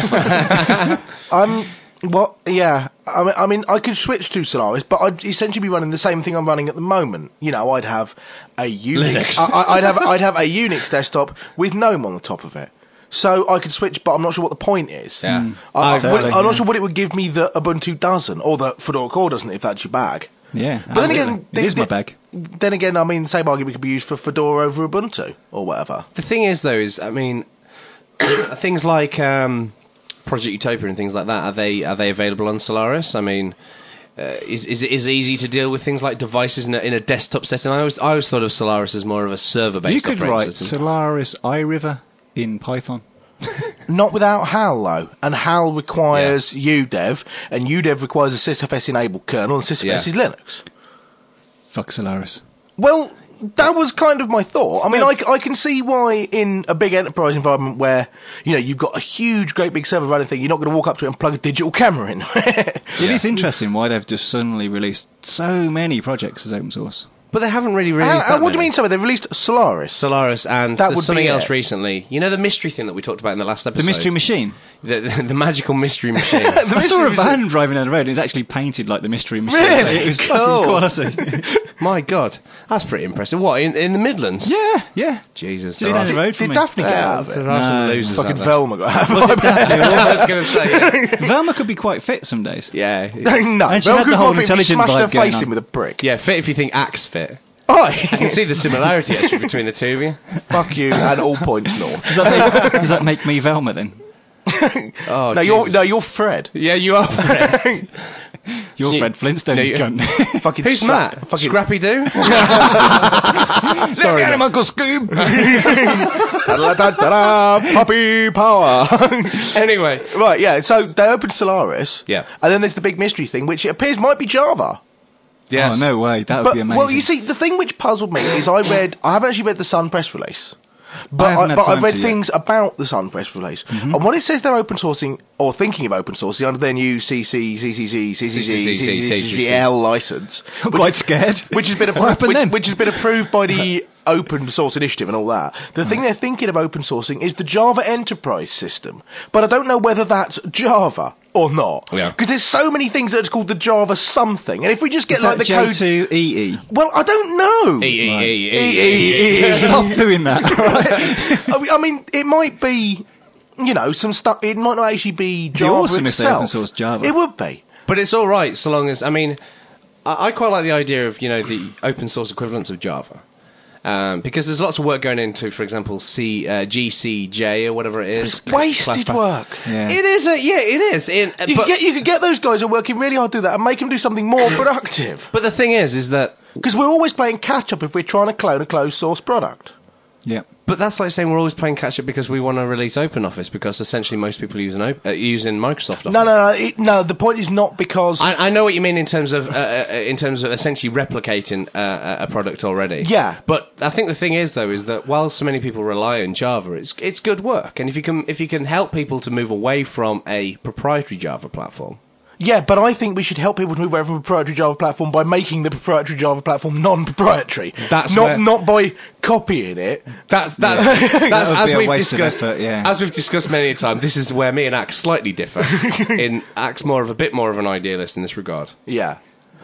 alpha. Um, what? Yeah. I mean, I mean, I could switch to Solaris, but I'd essentially be running the same thing I'm running at the moment. You know, I'd have a Unix. Linux. I, I- I'd have I'd have a Unix desktop with GNOME on the top of it. So I could switch, but I'm not sure what the point is. Yeah. Hmm. Mm. I, I- Totally, I'm yeah. not sure what it would give me that Ubuntu doesn't, or that Fedora Core doesn't, if that's your bag. Yeah, But then absolutely. again, it is the- my bag. Then again, I mean, the same argument could be used for Fedora over Ubuntu or whatever. The thing is, though, is I mean, things like um, Project Utopia and things like that. Are they are they available on Solaris? I mean, uh, is is it is it easy to deal with things like devices in a, in a desktop setting? I always I always thought of Solaris as more of a server based. You could operating write system. Solaris iRiver in Python. Not without HAL, though. And HAL requires U D E V, and U D E V requires a sysfs enabled kernel, and sysfs Yeah. is Linux. Fuck Solaris. Well, that was kind of my thought. I mean, I, c- I can see why in a big enterprise environment where, you know, you've got a huge, great big server running thing, you're not going to walk up to it and plug a digital camera in. It is interesting why they've just suddenly released so many projects as open source. But they haven't really Uh, released. uh, that what do you many. mean, sorry? They've released Solaris. Solaris and That there's would something be else it. recently. You know the mystery thing that we talked about in the last episode. The mystery machine. the, the, the magical mystery machine. I saw a mystery van driving down the road and it's actually painted like the mystery machine. Really? It was Cool. fucking quality. My God, that's pretty impressive. What in, in the Midlands? yeah, yeah. Jesus, Just there down are- the road Did from me. Daphne get Yeah, out of it? there are some No. losers Fucking out there. Velma got out of Was it Daphne? I was going to say, Velma could be quite fit some days. yeah, it. No, And she Velma had the could whole probably intelligent smashed her vibe going face on. in with a brick. yeah, fit if you think Axe fit. Oh, I can see the similarity actually between the two of you. fuck you and all points north. Does that make, does that make me Velma then? Oh, No, you're Jesus. no, you're Fred. yeah, you are. Fred. You're You- Fred Flintstone, no, you you- cunt. Fucking Who's sa- Matt? Fucking Scrappy Doo. Sorry, him, Uncle Scoob. Da-da-da-da-da, puppy power. Anyway, Right, yeah. So they opened Solaris. Yeah. And then there's the big mystery thing, which it appears might be Java. yes. Oh, no way. That would But be amazing. well, you see, the thing which puzzled me is I read. I haven't actually read the Sun press release, but I haven't I, had but time I've read to yet. things about the Sun press release, and what it says they're open sourcing or thinking of open sourcing under their new C C C C C C C C C C L license. I'm which- quite scared. Which has been What approved, happened which, then? which has been approved by the Open Source Initiative and all that. The thing they're thinking of open sourcing is the Java Enterprise System, but I don't know whether that's Java or not. Yeah. Because there's so many things that it's called the Java something, and if we just get Is like that the code, J two E E? well, I don't know. E, e, e, e, E, e. E, E, E. Stop doing that, right? I mean- I mean, it might be, you know, some stuff. It might not actually be Java awesome if they itself. open source Java. It would be. But it's all right so long as I mean, I, I quite like the idea of you know the open source equivalents of Java. Um, because there's lots of work going into, for example, C, uh, G C J or whatever it is. It's wasted Class- work. Yeah. It is, a, yeah, it is. In, You but, could get you could get those guys who are working really hard to do that and make them do something more productive. but the thing is, is that, Because we're always playing catch up if we're trying to clone a closed source product. Yeah. but that's like saying we're always playing catch up because we want to release OpenOffice because essentially most people are using op- uh, using Microsoft Office. No, no, no. It, no, the point is not because. I, I know what you mean in terms of uh, uh, in terms of essentially replicating uh, a product already. Yeah. but I think the thing is though is that while so many people rely on Java, it's it's good work, and if you can if you can help people to move away from a proprietary Java platform. Yeah, but I think we should help people to move away from a proprietary Java platform by making the proprietary Java platform non-proprietary. That's not where- not by copying it. That's that's that's That would as be a we've waste of discussed. effort, yeah. As we've discussed many a time, this is where me and Axe slightly differ. in Axe, more of a bit more of an idealist in this regard. Yeah.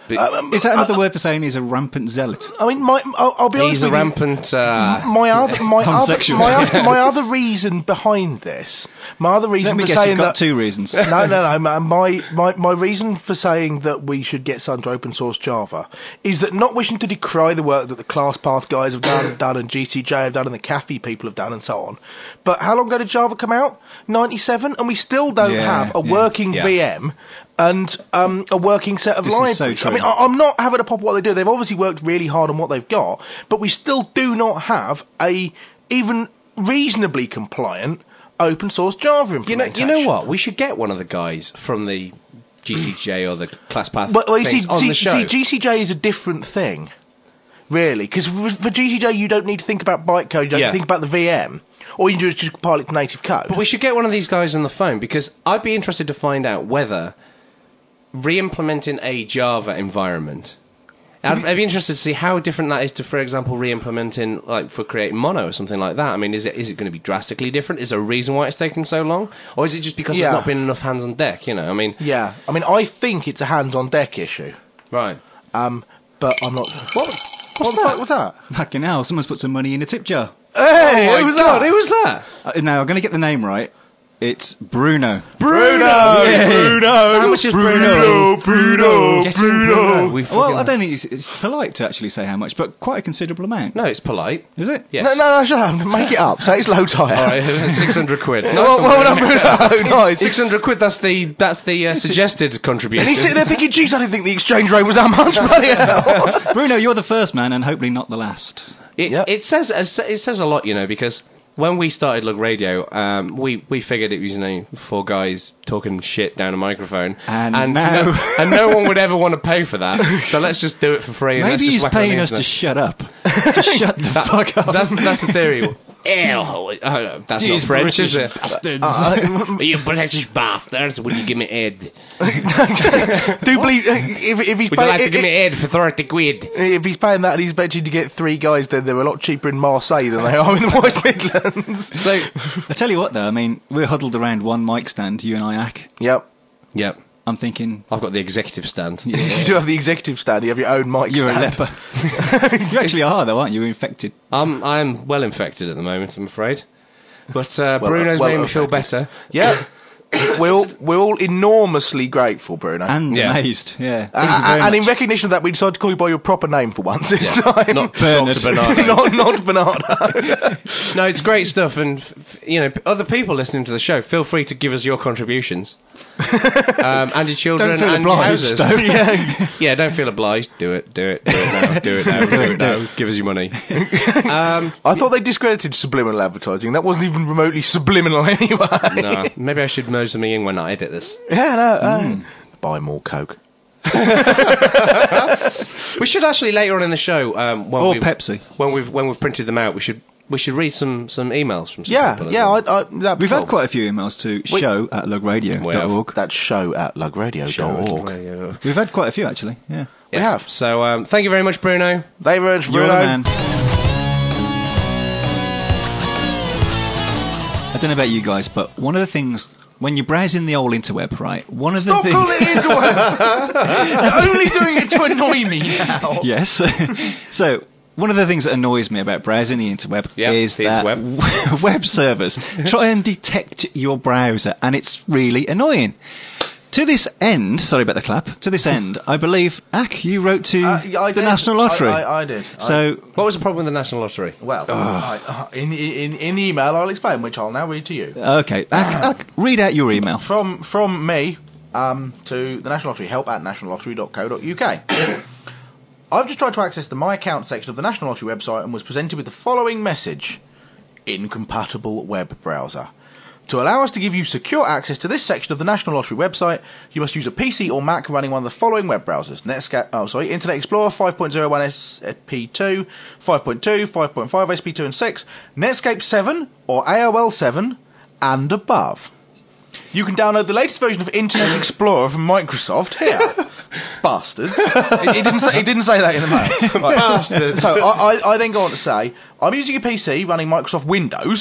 Um, Is that another word for saying he's a rampant zealot? I mean, my, I'll, I'll be honest He's a with you. rampant. Uh, My other, my other, Homosexual. my other, my other reason behind this, my other reason Let me for guess, saying you've got that. two reasons. No, no, no. My, my, my, my reason for saying that we should get some to open source Java is that not wishing to decry the work that the ClassPath guys have done, done, and G C J have done, and the C A F E people have done, and so on. But how long ago did Java come out? ninety-seven, and we still don't Yeah, have a yeah, working yeah. V M and um, a working set of This is libraries. so I true. mean, I, I'm not having a pop at what they do. They've obviously worked really hard on what they've got, but we still do not have a even reasonably compliant open source Java you know, implementation. you know what? We should get one of the guys from the G C J or the ClassPath Well, well, you see, things on see, the show. see, G C J is a different thing, really, because for, for G C J you don't need to think about bytecode, you don't Yeah. need to think about the V M. All you can do is just compile it to native code. But we should get one of these guys on the phone because I'd be interested to find out whether re-implementing a Java environment. I'd, I'd be interested to see how different that is to, for example, re-implementing like for creating Mono or something like that. I mean, is it is it going to be drastically different? Is there a reason why it's taken so long, or is it just because Yeah. there's not been enough hands on deck? You know, I mean, yeah, I mean, I think it's a hands-on deck issue, right? um, but I'm not. What? What's that? What's that? Fucking hell, someone's put some money in a tip jar. Hey, Oh who my was God, that? who was that? Uh, now, I'm going to get the name right. It's Bruno. Bruno! Yay. Bruno! So how much is Bruno? Bruno! Bruno! Get in, Bruno. We Well, fucking- I don't think it's, it's polite to actually say how much, but quite a considerable amount. No, it's polite. Is it? Yes. No, no, no, shut up. Make it up. Say it's low tire. All right, six hundred quid. Nice Well, one, well Bruno. done, Bruno. Nice. Six hundred quid. That's the that's the uh, suggested contribution. And he's sitting there thinking, geez, I didn't think the exchange rate was that much. Bloody hell. Bruno, you're the first man, and hopefully not the last. It, Yep. it says it says a lot, you know, because when we started Lug Radio, um, we we figured it was, you know, four guys talking shit down a microphone, And and now- no, and no one would ever want to pay for that. So let's just do it for free. And let's Maybe just he's whack it on paying the us to internet. shut up. to shut the fuck up. That's that's the theory. Ew, oh, that's not These French, is British it? bastards. You British bastards! Would you give me head? Do believe if, if he's Would you like paying to give me head for thirty quid? if he's paying that and he's betting to get three guys, then they're a lot cheaper in Marseille than they are in the West Midlands. So, I tell you what, though, I mean, we're huddled around one mic stand, you and I, Ack. Yep. yep, I'm thinking, I've got the executive stand. You do have the executive stand. You have your own mic you're stand. a leper. You actually are, though, aren't you? You're infected. I'm I'm well infected at the moment, I'm afraid. But uh, Well, Bruno's well made me feel affected. better. Yeah. we're all we're all enormously grateful, Bruno. And Yeah. amazed, yeah. Thank you Uh, very and in much. recognition of that, we decided to call you by your proper name for once this time. Not Bernard. Doctor Bernardo. not, not Bernardo. No, it's great stuff, and f- you know, other people listening to the show, feel free to give us your contributions, um, and your children Don't feel and obliged, houses. though. yeah. Yeah, don't feel obliged. Do it, do it, do it now, do it now, do it now. Give us your money. Um, I thought they discredited subliminal advertising. That wasn't even remotely subliminal anyway. no, maybe I should merge something in when I edit this. Yeah, no. Uh, Buy more Coke. We should actually later on in the show, um, when Or we've, Pepsi. when we've when we've printed them out, we should we should read some some emails from some Yeah, people. as yeah. well. I, I, that'd be We've cool. had quite a few emails to Wait. show at lugradio dot org. That's show at lugradio dot org. Yeah. We've had quite a few, actually, yeah. We Yes. have. So um, thank you very much, Bruno. They were You're the man. I don't know about you guys, but one of the things, when you're browsing the old interweb, right, one of the Stop things... calling it interweb! You're only doing it to annoy me now. Yes. So, one of the things that annoys me about browsing the interweb Yeah, is the that interweb. web servers try and detect your browser, and it's really annoying. To this end, sorry about the clap, to this end, I believe, Ack, you wrote to Uh, yeah, I the did. National Lottery. I, I, I did. So, What was the problem with the National Lottery? Well, I, uh, in, in in the email I'll explain, which I'll now read to you. okay, Ack, Ack, read out your email. From from me um, to the National Lottery, help at national lottery dot co dot uk. I've just tried to access the My Account section of the National Lottery website and was presented with the following message. Incompatible web browser. To allow us to give you secure access to this section of the National Lottery website, you must use a P C or Mac running one of the following web browsers. Netscape, oh sorry, Internet Explorer five point oh one S P two, five point two, five point five S P two and six, Netscape seven or A O L seven and above. You can download the latest version of Internet Explorer from Microsoft here. Bastards. He didn't say, he didn't say that in the mail. Right. Bastards. So I, I, I then go on to say, I'm using a P C running Microsoft Windows.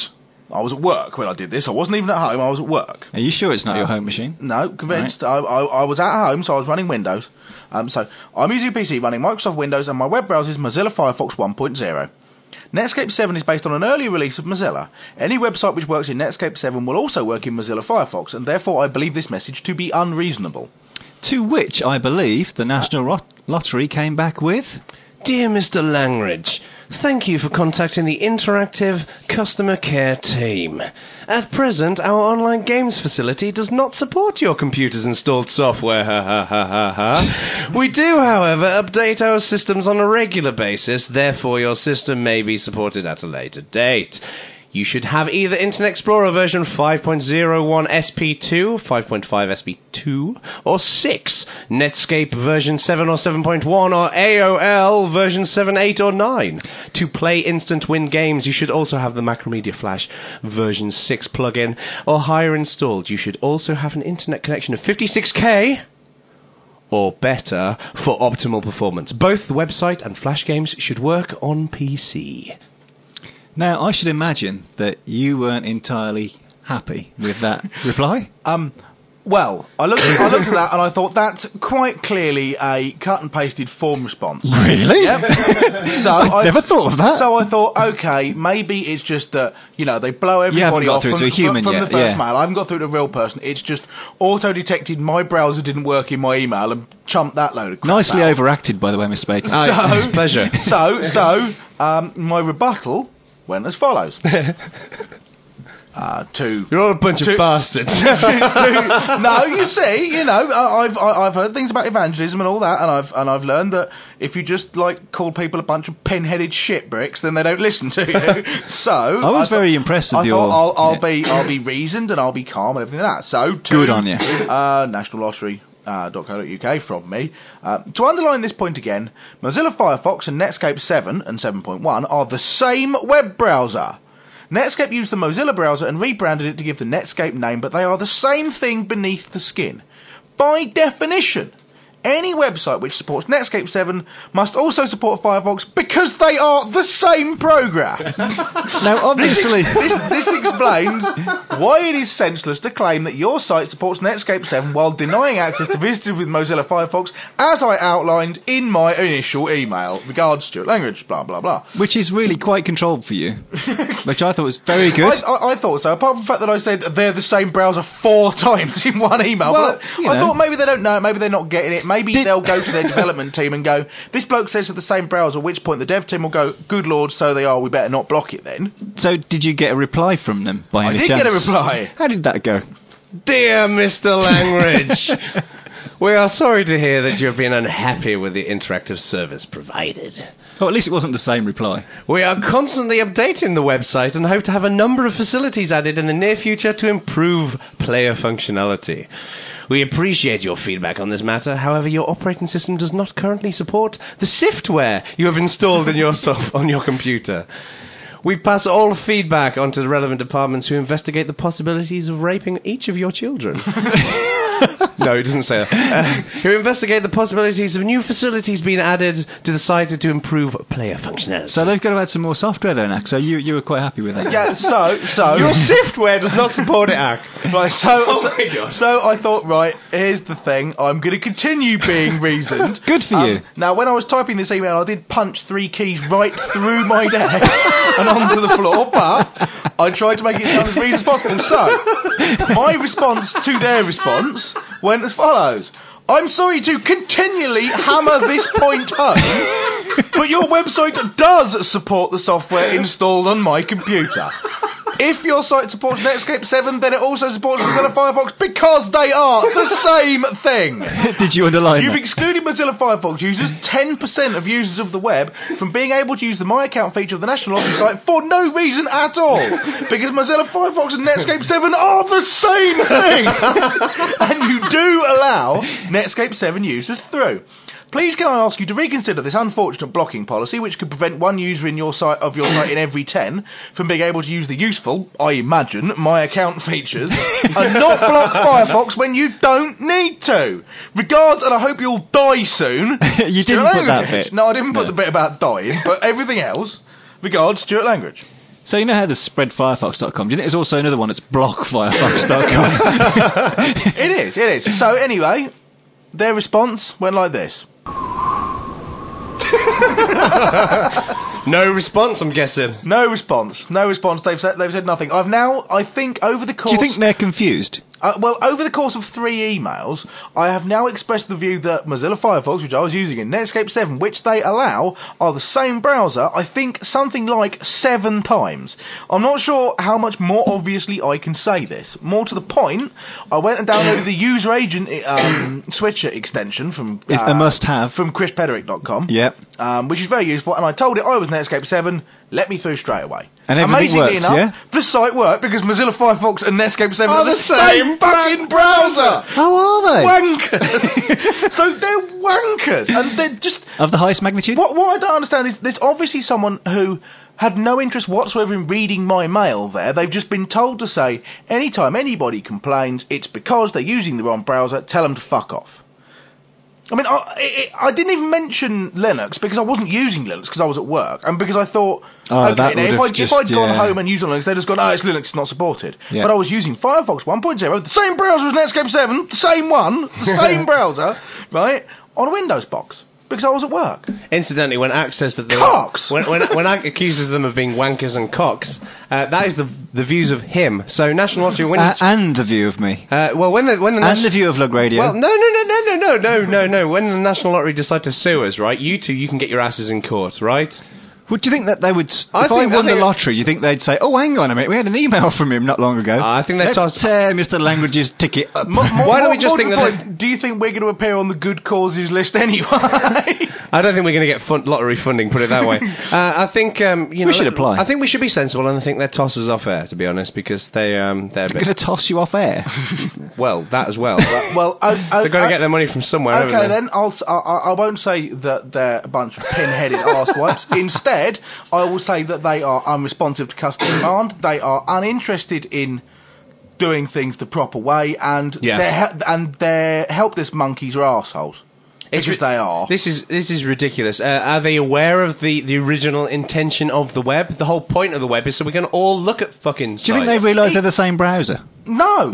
I was at work when I did this. I wasn't even at home. I was at work. Are you sure it's not uh, your home machine? No, convinced. Right. I, I, I was at home, so I was running Windows. Um, so I'm using a P C running Microsoft Windows, and my web browser is Mozilla Firefox one point oh. Netscape seven is based on an earlier release of Mozilla. Any website which works in Netscape seven will also work in Mozilla Firefox, and therefore I believe this message to be unreasonable. To which I believe the National uh, Lottery came back with... Dear Mister Langridge, thank you for contacting the Interactive Customer Care Team. At present, our online games facility does not support your computer's installed software. Ha ha ha ha ha. We do, however, update our systems on a regular basis, therefore your system may be supported at a later date. You should have either Internet Explorer version five point oh one S P two, five point five S P two, or six, Netscape version seven or seven point one, or A O L version seven, eight, or nine. To play Instant Win games, you should also have the Macromedia Flash version six plugin, or higher installed. You should also have an internet connection of fifty-six K, or better, for optimal performance. Both the website and Flash games should work on P C. Now, I should imagine that you weren't entirely happy with that reply. Um, well, I looked, I looked at that and I thought that's quite clearly a cut and pasted form response. Really? Yep. So I, I never thought of that. So I thought, okay, maybe it's just that, you know, they blow everybody got off through from, to a human from, from yet, the first yeah. mail. I haven't got through to a real person. It's just auto-detected my browser didn't work in my email and chumped that load of crap Nicely out. overacted, by the way, Mister Bacon. So, oh, pleasure. So, so um, my rebuttal went as follows. Uh, to You're all a bunch to, of bastards. to, to, no, you see, you know, I've I've heard things about evangelism and all that, and I've and I've learned that if you just like call people a bunch of pin-headed shit bricks, then they don't listen to you. So I was I very thought, impressed with I your. Thought I'll, I'll yeah. be I'll be reasoned and I'll be calm and everything like that. So to, good on you. Uh, National Lottery. Uh, .co.uk from me. Uh, to underline this point again, Mozilla Firefox and Netscape seven and seven point one are the same web browser. Netscape used the Mozilla browser and rebranded it to give the Netscape name, but they are the same thing beneath the skin. By definition, any website which supports Netscape seven must also support Firefox because they are the same program. Now, obviously... This, ex- this, this explains why it is senseless to claim that your site supports Netscape seven while denying access to visitors with Mozilla Firefox, as I outlined in my initial email. Regards, Stuart Langridge, blah, blah, blah. Which is really quite controlled for you, which I thought was very good. I, I, I thought so, apart from the fact that I said they're the same browser four times in one email. Well, but you I know. thought maybe they don't know it, maybe they're not getting it. Maybe Did- they'll go to their development team and go, this bloke says they're the same browser, at which point the dev team will go, good lord, so they are, we better not block it then. So, did you get a reply from them by I any did chance? get a reply. How did that go? Dear Mister Langridge, we are sorry to hear that you have been unhappy with the interactive service provided. Oh, at least it wasn't the same reply. We are constantly updating the website and hope to have a number of facilities added in the near future to improve player functionality. We appreciate your feedback on this matter. However, your operating system does not currently support the Siftware you have installed in your soft- on your computer. We pass all feedback onto the relevant departments who investigate the possibilities of raping each of your children. No, it doesn't say that. Uh, who investigate the possibilities of new facilities being added to the site to improve player functionality. So they've got to add some more software there, Nak. So you you were quite happy with that. Yeah, so, so... Your Siftware does not support it, Ak. Right, so, Oh so, my God. so I thought, right, here's the thing. I'm going to continue being reasoned. Good for Um, you. Now, when I was typing this email, I did punch three keys right through my desk and onto the floor, but I tried to make it sound as reasonable as possible. So, my response to their response went as follows. I'm sorry to continually hammer this point home, but your website does support the software installed on my computer. If your site supports Netscape seven, then it also supports Mozilla Firefox because they are the same thing. Did you underline You've that? excluded Mozilla Firefox users, ten percent of users of the web, from being able to use the My Account feature of the National Lottery site for no reason at all. Because Mozilla Firefox and Netscape seven are the same thing. And you do allow Netscape seven users through. Please can I ask you to reconsider this unfortunate blocking policy, which could prevent one user in your site of your site in every ten from being able to use the useful, I imagine, My Account features, and not block Firefox when you don't need to. Regards, and I hope you'll die soon. You didn't Stuart put that Langridge. bit. No, I didn't put No. the bit about dying, but everything else. Regards, Stuart Langridge. So you know how there's spread firefox dot com? Do you think there's also another one that's block firefox dot com? It is, it is. So anyway, their response went like this. No response, I'm guessing. No response. No response. They've said they've said nothing. I've now, I think, over the Do course. you think they're confused? Uh, well, over the course of three emails, I have now expressed the view that Mozilla Firefox, which I was using in Netscape seven, which they allow, are the same browser, I think something like seven times. I'm not sure how much more obviously I can say this. More to the point, I went and downloaded the user agent um, switcher extension from... It's a must-have. From chris pederick dot com. Yep. Um, which is very useful, and I told it I was Netscape seven, let me through straight away. And everything Amazingly works, enough, yeah? the site worked because Mozilla Firefox and Netscape seven Are are the the same same fucking browser! How are they? Wankers! So they're wankers, and they're just... Of the highest magnitude? What, what I don't understand is there's obviously someone who had no interest whatsoever in reading my mail there. They've just been told to say, anytime anybody complains, it's because they're using the wrong browser, tell them to fuck off. I mean, I, I, I didn't even mention Linux because I wasn't using Linux because I was at work, and because I thought, Oh, okay, that now, if, would've I, if just- I'd gone yeah. home and used Linux, they'd just gone, oh, it's Linux, it's not supported. Yeah. But I was using Firefox one point oh, the same browser as Netscape seven, the same one, the same browser, right, on a Windows box because I was at work. Incidentally, when Ack says that they're Cocks! when when, when Ack accuses them of being wankers and cocks, uh, that is the the views of him. So National Lottery, when Uh, you, and the view of me. uh, well, when the when the And Nation- the view of Lug Radio. Well, no, no, no, no, no, no, no, no, no. When the National Lottery decide to sue us, right? You two, you can get your asses in court, right? Would you think that they would... s- I if I think- I won the think- lottery, do you think they'd say, oh, hang on a minute, we had an email from him not long ago. I think they'd Let's toss- tear Mister Langridge's ticket up. More, more, Why don't we more- just more to think the that point, do you think we're going to appear on the good causes list anyway? I don't think we're going to get fun- lottery funding. Put it that way. uh, I think um, you know. should apply. I think we should be sensible, and I think their toss us off air, to be honest, because they um, they're a Going to bit, toss you off air. well, that as well. Well, uh, uh, They're going uh, to get their money from somewhere. haven't Okay, they? then I'll s- I, I I won't say that they're a bunch of pin-headed arsewips. Instead, I will say that they are unresponsive to customer demand. They are uninterested in doing things the proper way, and Yes. their he- and their help desk monkeys are assholes. It's Because ri- they are. This is this is ridiculous. Uh, are they aware of the, the original intention of the web? The whole point of the web is so we can all look at fucking. Do you think they realise they're the same browser? No,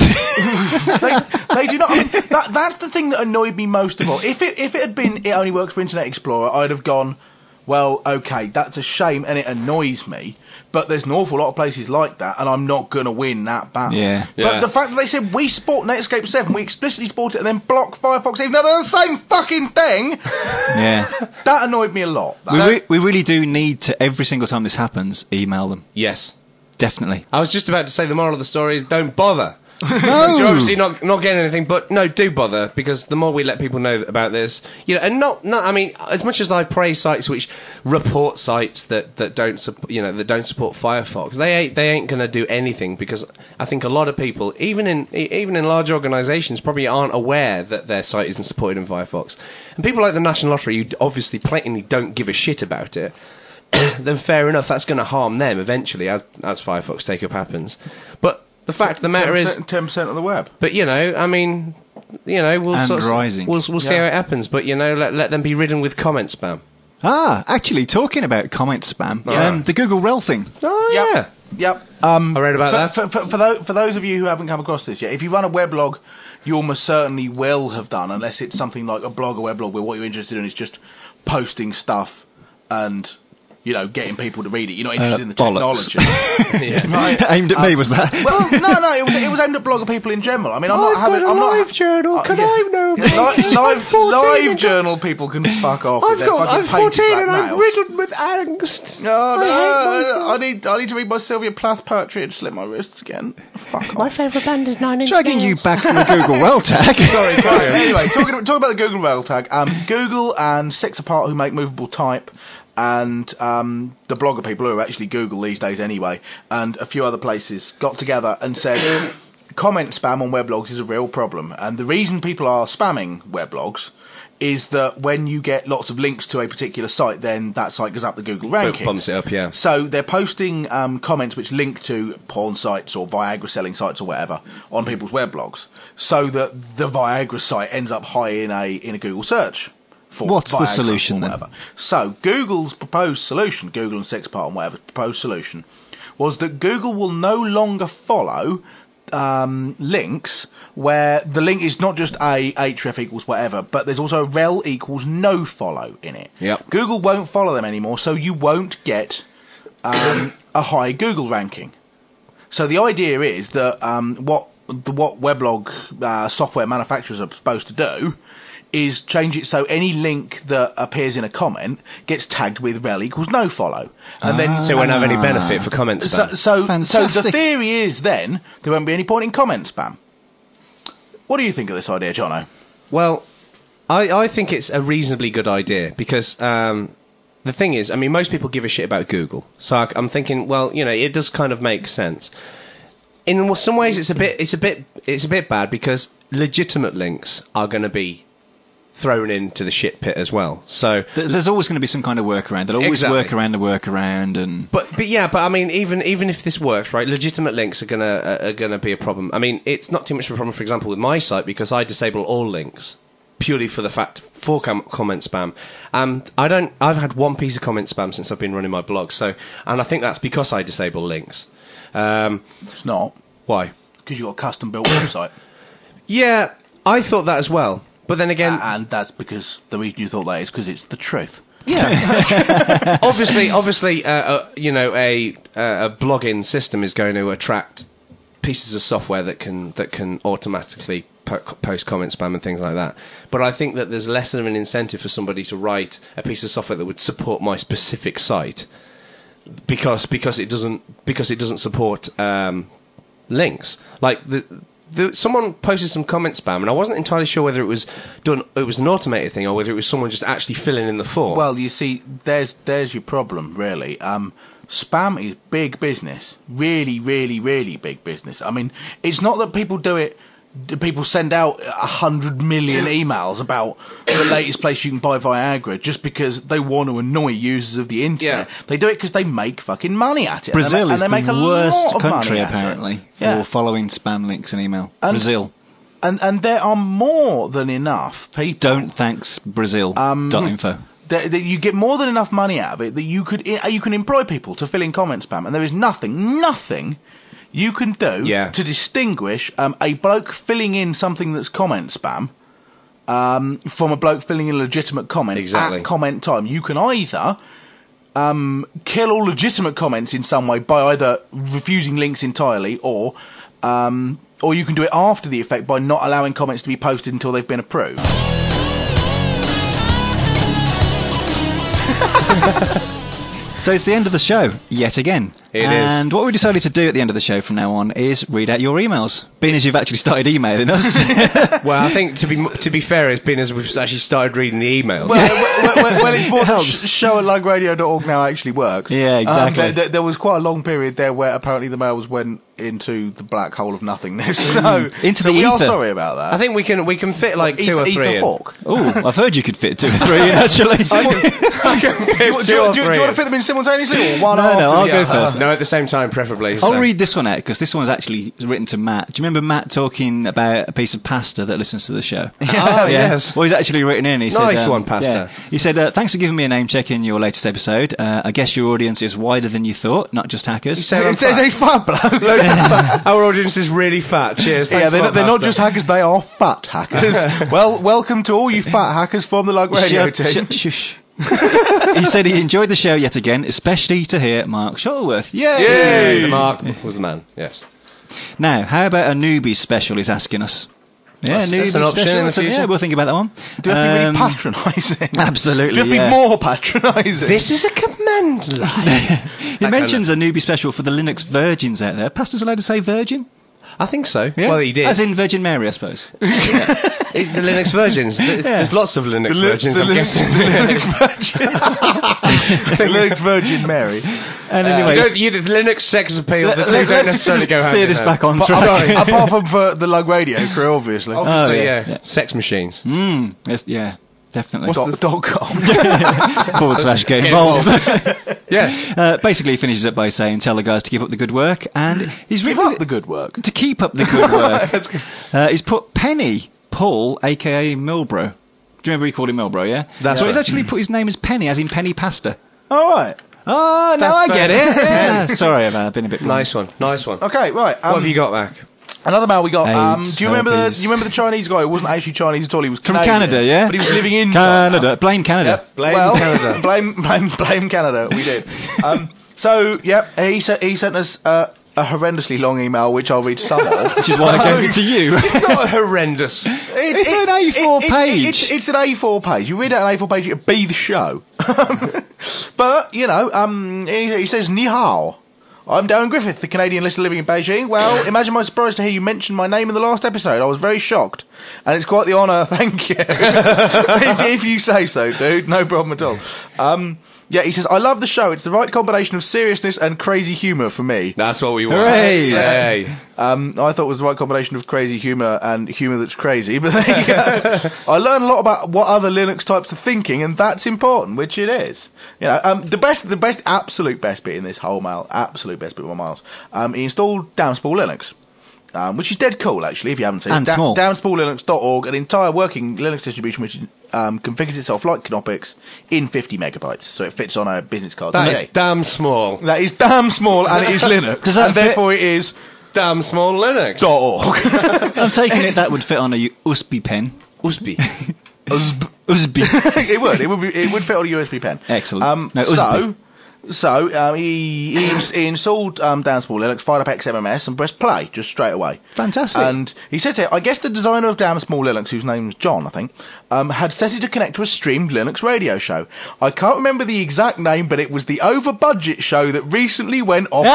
they, they do not. I mean, that, that's the thing that annoyed me most of all. If it if it had been it only works for Internet Explorer, I'd have gone, well, okay, that's a shame and it annoys me. But there's an awful lot of places like that, and I'm not going to win that battle. Yeah. But Yeah. the fact that they said we support Netscape seven, we explicitly support it, and then block Firefox, even though they're the same fucking thing, Yeah. that annoyed me a lot. we, That- re- we really do need to, every single time this happens, email them. Yes. Definitely. I was just about to say the moral of the story is don't bother. No! You're obviously not not getting anything, but no, do bother, because the more we let people know about this, you know, and not not. I mean, as much as I praise sites which report sites that, that don't sup- you know that don't support Firefox, they ain't they ain't going to do anything, because I think a lot of people, even in e- even in large organisations, probably aren't aware that their site isn't supported in Firefox, and people like the National Lottery, who obviously blatantly don't give a shit about it. Then fair enough, that's going to harm them eventually, as as Firefox take up happens, but. The fact of the matter is, ten percent of the web. but you know, I mean, you know, we'll And sort of, rising. We'll, we'll see Yeah. how it happens. But you know, let let them be ridden with comment spam. Ah, actually, talking about comment spam, Yeah. um, the Google Rel thing. Oh Yep. yeah, Yep. Um, I read about for, that. For, for, for, those, for those of you who haven't come across this yet, if you run a weblog, you almost certainly will have done, unless it's something like a blog or weblog where what you're interested in is just posting stuff and, you know, getting people to read it. You're not interested Uh, in the bollocks. technology. Right? Aimed at me, was that? Well, no, no, it was, it was aimed at blogger people in general. I mean, I'm I've not having. got a I'm not, live journal. uh, Can yeah. I know? Yeah, li- I'm live, fourteen live and- journal people can fuck off. with I've their got. fucking I'm painted fourteen black and I'm nails. riddled with angst. No, I hate no, myself. I need, I need to read my Sylvia Plath poetry and slit my wrists again. Fuck My off. favourite band is Nine Inch Dragging you Nails. back to the Google Rel tag. Sorry, carry on. Anyway, talking, talking about the Google Rel tag, um, Google and Six Apart, who make movable type, and um, the blogger people who are actually Google these days anyway, and a few other places got together and said comment spam on weblogs is a real problem. And the reason people are spamming weblogs is that when you get lots of links to a particular site, then that site goes up the Google rankings. bumps it up, yeah. So they're posting um, comments which link to porn sites or Viagra selling sites or whatever on people's weblogs, so that the Viagra site ends up high in a in a Google search. For What's the Viagra solution or then? whatever. So Google's proposed solution, Google and Sixpart and whatever proposed solution, was that Google will no longer follow um, links where the link is not just a href equals whatever, but there's also rel equals no follow in it. Yep. Google won't follow them anymore, so you won't get um, a high Google ranking. So the idea is that um, what the, what weblog uh, software manufacturers are supposed to do is change it so any link that appears in a comment gets tagged with rel equals no follow, and ah. then so it won't have any benefit for comment spam. So, so, so Fantastic. the theory is then there won't be any point in comment spam. What do you think of this idea, Jono? Well, I, I think it's a reasonably good idea because um, the thing is, I mean, most people give a shit about Google, so I, I'm thinking, well, you know, it does kind of make sense. In some ways, it's a bit, it's a bit, it's a bit bad because legitimate links are going to be thrown into the shit pit as well. So There's, there's always going to be some kind of workaround. They'll always Exactly. work around the workaround, and But but yeah, but I mean, even even if this works, right? Legitimate links are gonna uh, are gonna be a problem. I mean, it's not too much of a problem, for example, with my site because I disable all links purely for the fact for com- comment spam. And I don't. I've had one piece of comment spam since I've been running my blog. So, and I think that's because I disable links. Um, It's not, why? because you've got a custom built website. Yeah, I thought that as well. But then again, Uh, and that's because the reason you thought that is because it's the truth. yeah, obviously, obviously, uh, uh, you know, a uh, a blogging system is going to attract pieces of software that can that can automatically po- post comment spam and things like that. But I think that there's less of an incentive for somebody to write a piece of software that would support my specific site because because it doesn't because it doesn't support um, links like the. The, someone posted some comment spam, and I wasn't entirely sure whether it was done. It was an automated thing, or whether it was someone just actually filling in the form. Well, you see, there's there's your problem, really. Um, spam is big business, really, really, really big business. I mean, it's not that people do it. People send out a hundred million emails about the latest place you can buy Viagra just because they want to annoy users of the internet. Yeah. They do it because they make fucking money at it. Brazil and they, is and they make the a worst lot of country money at it. apparently for Yeah. following spam links and email. And- Brazil. And and there are more than enough people. Don't thanks Brazil. Um, dot info. That, that you get more than enough money out of it that you could you can employ people to fill in comment spam, and there is nothing, nothing you can do Yeah. to distinguish um, a bloke filling in something that's comment spam um, from a bloke filling in a legitimate comment Exactly. at comment time. You can either um, kill all legitimate comments in some way by either refusing links entirely, or um, or you can do it after the effect by not allowing comments to be posted until they've been approved. So it's the end of the show, yet again. It is. And what we decided to do at the end of the show from now on is read out your emails, being as you've actually started emailing us. Well, I think to be to be fair, it's been as we've actually started reading the emails. Well, well, well, well, it's more that Helps. sh- show at lug radio dot org now actually works. Yeah, exactly. Um, there, there, there was quite a long period there where apparently the mails went into the black hole of nothingness. So, Into so the we are ether. sorry about that. I think we can we can fit like two Ether, or three. Ether in. Hawk. Oh, I've heard you could fit two or three in, actually. do, you, do, Two you, or do, you, do three you want in. to fit them in simultaneously or one No, after no, I'll the go other? first. No, at the same time, preferably. I'll so. read this one out because this one's actually written to Matt. Do you remember Matt talking about a piece of pasta that listens to the show? Oh, yes. Well, he's actually written in. He Nice said, um, one, pasta. yeah. He said, uh, "Thanks for giving me a name check in your latest episode. Uh, I guess your audience is wider than you thought, not just hackers." said I'm It's, it's, fat. it's fat bloke. Loads of fat. Our audience is really fat. Cheers. Yeah, Thanks they're, a lot, not, they're not Pastor. just hackers, they are fat hackers. Well, welcome to all you fat hackers from the Lug Radio Shut- team. shut- shush. He said he enjoyed the show yet again, especially to hear Mark Shuttleworth. Yay! Yay! The Mark was the man. Yes. Now, how about a newbie special? He's asking us. Yeah, That's- newbie that's an option special. in the So, yeah, future. we'll think about that one. Do you have to be Um, really patronising? Absolutely, Do you have to yeah. be more patronising? This is a command line. He mentions a newbie special for the Linux virgins out there. Pastor's allowed to say virgin? I think so. Yeah? Well, he did. As in Virgin Mary, I suppose. It- the Linux virgins. Th- There's lots of Linux The Li- virgins, the I'm Linux- guessing. the Linux Virgin. the Linux Virgin Mary. And You anyway, don't- you- the Linux sex appeal, the let, two don't us necessarily just go hand steer in this hand. back on But, track. sorry, apart from for the Lug Radio crew, obviously. Obviously, Oh, yeah. yeah. Sex machines. Mm, yes, yeah, definitely. Dot, dot com. Forward slash get involved. Yeah. uh, basically, he finishes up by saying, "Tell the guys to keep up the good work," and he's Give really up the good work. to keep up the good work. That's good. Uh, he's put Penny Paul, aka Milbro. Do you remember he called him Milbro? Yeah, That's so he's right. actually put his name as Penny, as in Penny Pasta. All right. Oh, no, I get it. Yeah. Sorry, I've uh, been a bit wrong. Nice one, nice one. Okay, right. Um, What have you got back? Another mail we got. Um, AIDS, do you remember the? herpes. You remember the Chinese guy who wasn't actually Chinese at all? He was From Canadian, Canada, yeah? but he was living in Canada. China. Blame Canada. Yep. Blame well, Canada. blame, blame, blame Canada. We did. Um, so, yep, he sent he sent us uh, a horrendously long email, which I'll read some of. Which is why I gave it to you. It's not horrendous. It- It's it- an A four it- it- page. It's, it's an A four page. You read out an A four page, it'd be the show. But, you know, um, he, he says, Ni hao. I'm Darren Griffith, the Canadian listener living in Beijing. Well, imagine my surprise to hear you mention my name in the last episode. I was very shocked. And it's quite the honour, thank you. if, if you say so, dude. No problem at all. Um, yeah, he says, I love the show. It's the right combination of seriousness and crazy humour for me. That's what we want. Hooray. Hey. Um, I thought it was the right combination of crazy humour and humour that's crazy, but there you go. I learned a lot about what other Linux types are thinking, and that's important, which it is. You know, um, the best, the best, absolute best bit in this whole mail, absolute best bit of my miles. Um, he installed Damspool Linux, um, which is dead cool actually. If you haven't seen And it, small. damspool linux dot org, an entire working Linux distribution which um, configures itself like Knoppix in fifty megabytes, so it fits on a business card. That Okay. is damn small. That is damn small, and it is Linux, Does that and fit- therefore it is Damn small Linux. .org. I'm taking it that would fit on a U S B pen. U S B. U S B. it would. It would. Be, it would fit on a U S B pen. Excellent. Um, No, so, U S B. so um, he, he, ins- he installed um, Damspool Linux, fired up X M M S, and pressed play just straight away. Fantastic. And he says here, I guess the designer of Damspool Linux, whose name's John, I think, um, had set it to connect to a streamed Linux radio show. I can't remember the exact name, but it was the over-budget show that recently went off the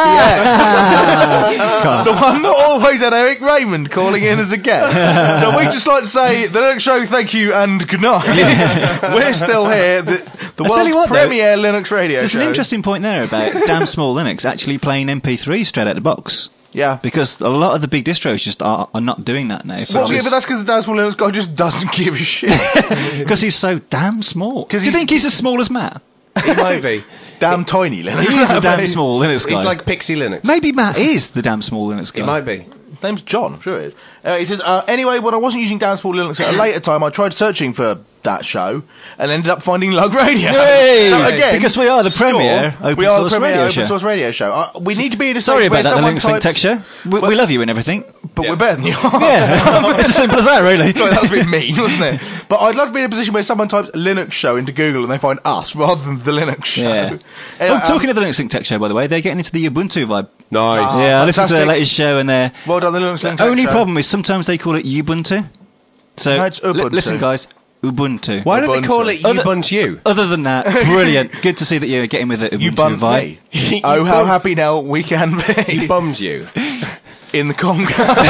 air. The one that always had Eric Raymond calling in as a guest. So we just like to say, the Linux show, thank you and good night. We're still here. The, the I tell you world's what, though, premier Linux radio There's show. an interesting point there about damn small Linux actually playing M P three straight out the box. Yeah. Because a lot of the big distros just are, are not doing that now. Well, yeah, but that's because the Damspool Linux guy just doesn't give a shit. Because he's so damn small. Do you he's- think he's as small as Matt? He might be. Damn tiny Linux. He is a damn small Linux guy. He's like Pixie Linux. Maybe Matt is the damn small Linux guy. He might be. His name's John, I'm sure it is. Uh, he says, uh, anyway, when I wasn't using Damspool Linux at a later time, I tried searching for that show and ended up finding Lug Radio. Hey! So again, Because we are the score, premier open we are source the premier radio open show. source radio show. Uh, we need to be in a Sorry stage where about that, the someone Linux Link Tech types- Show. We, we love you and everything. But we're better than you are. Yeah, it's as simple as that, really. Sorry, that was a bit mean, wasn't it? But I'd love to be in a position where someone types Linux show into Google and they find us rather than the Linux show. Yeah. Anyway, oh, talking um, of the Linux Link Tech Show, by the way, they're getting into the Ubuntu vibe. Nice. Ah, yeah, I listened to their fantastic. latest show, and their well done, the Linux Link the only show. problem is sometimes they call it Ubuntu. So No, it's li- Ubuntu. listen, guys, Ubuntu. Why don't they Ubuntu. call it Other- Ubuntu? Other than that, brilliant. Good to see that you're getting with the You Ubuntu bummed vibe. me. Oh, how happy now we can be. He bummed you. In the Congo.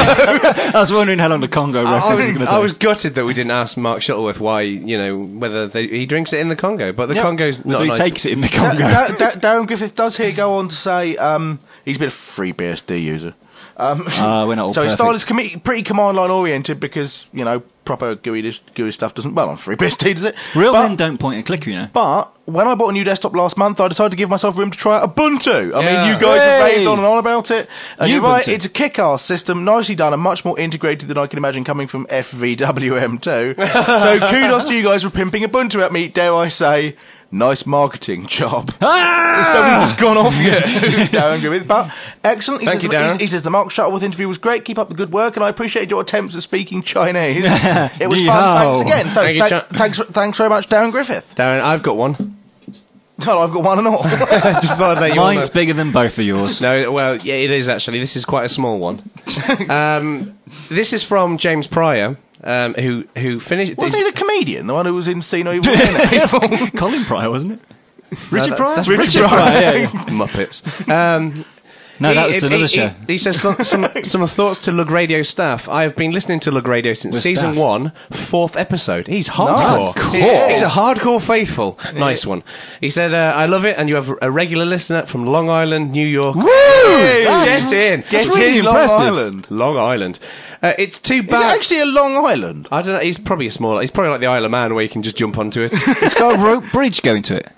I was wondering how long the Congo reference I was was, going to I take. was gutted that we didn't ask Mark Shuttleworth why, you know, whether they, he drinks it in the Congo. But the Yeah. Congo's not Whether he nice. takes it in the Da- Congo. Da- Da- Darren Griffith does here go on to say um, he's been a free B S D user. Um, Ah, we're not all so his perfect. style is commi- pretty command line oriented because, you know, proper G U I, dis- G U I stuff doesn't well on free B S D, does it? Real but, men don't point and click, you know. But when I bought a new desktop last month, I decided to give myself room to try out Ubuntu. I Yeah. mean, you guys have Hey! raved on and on about it. And you're right, Ubuntu. it's a kick-ass system, nicely done and much more integrated than I can imagine coming from F V W M two. So kudos to you guys for pimping Ubuntu at me, dare I say. Nice marketing job. Ah! So we've just gone off yet, Darren Griffith. But excellent. He Thank says, you, Darren. He, he says the Mark Shuttleworth interview was great. Keep up the good work, and I appreciate your attempts at speaking Chinese. It was Ni fun. hao. Thanks again. So Thank you, thank- Cha- thanks, thanks very much, Darren Griffith. Darren, I've got one. Well, I've got one and all. Just thought I'd let you all Mine's know. bigger than both of yours. No, well, yeah, it is actually. This is quite a small one. um, this is from James Pryor, um, who who finished. Wasn't he the comedian, the one who was in See No Evil? Within? Colin Pryor, wasn't it? Richard that- Pryor? that's Richard Pryor. yeah, yeah. Muppets. Um, No, that he- was he- another he, show. He, he says some, some, some thoughts to Lug Radio staff. I have been listening to Lug Radio since With season staff. one, fourth episode. He's hardcore. Nice. He's, Cool. he's a hardcore faithful. Nice one. He said, uh, I love it, and you have a regular listener from Long Island, New York. Woo! That's- Get in. Get really in, Long impressive. Island. Long Island. Uh, it's too Is it bad. actually a Long Island? I don't know. He's probably a small. He's probably like the Isle of Man, where you can just jump onto it. It's got a rope bridge going to it.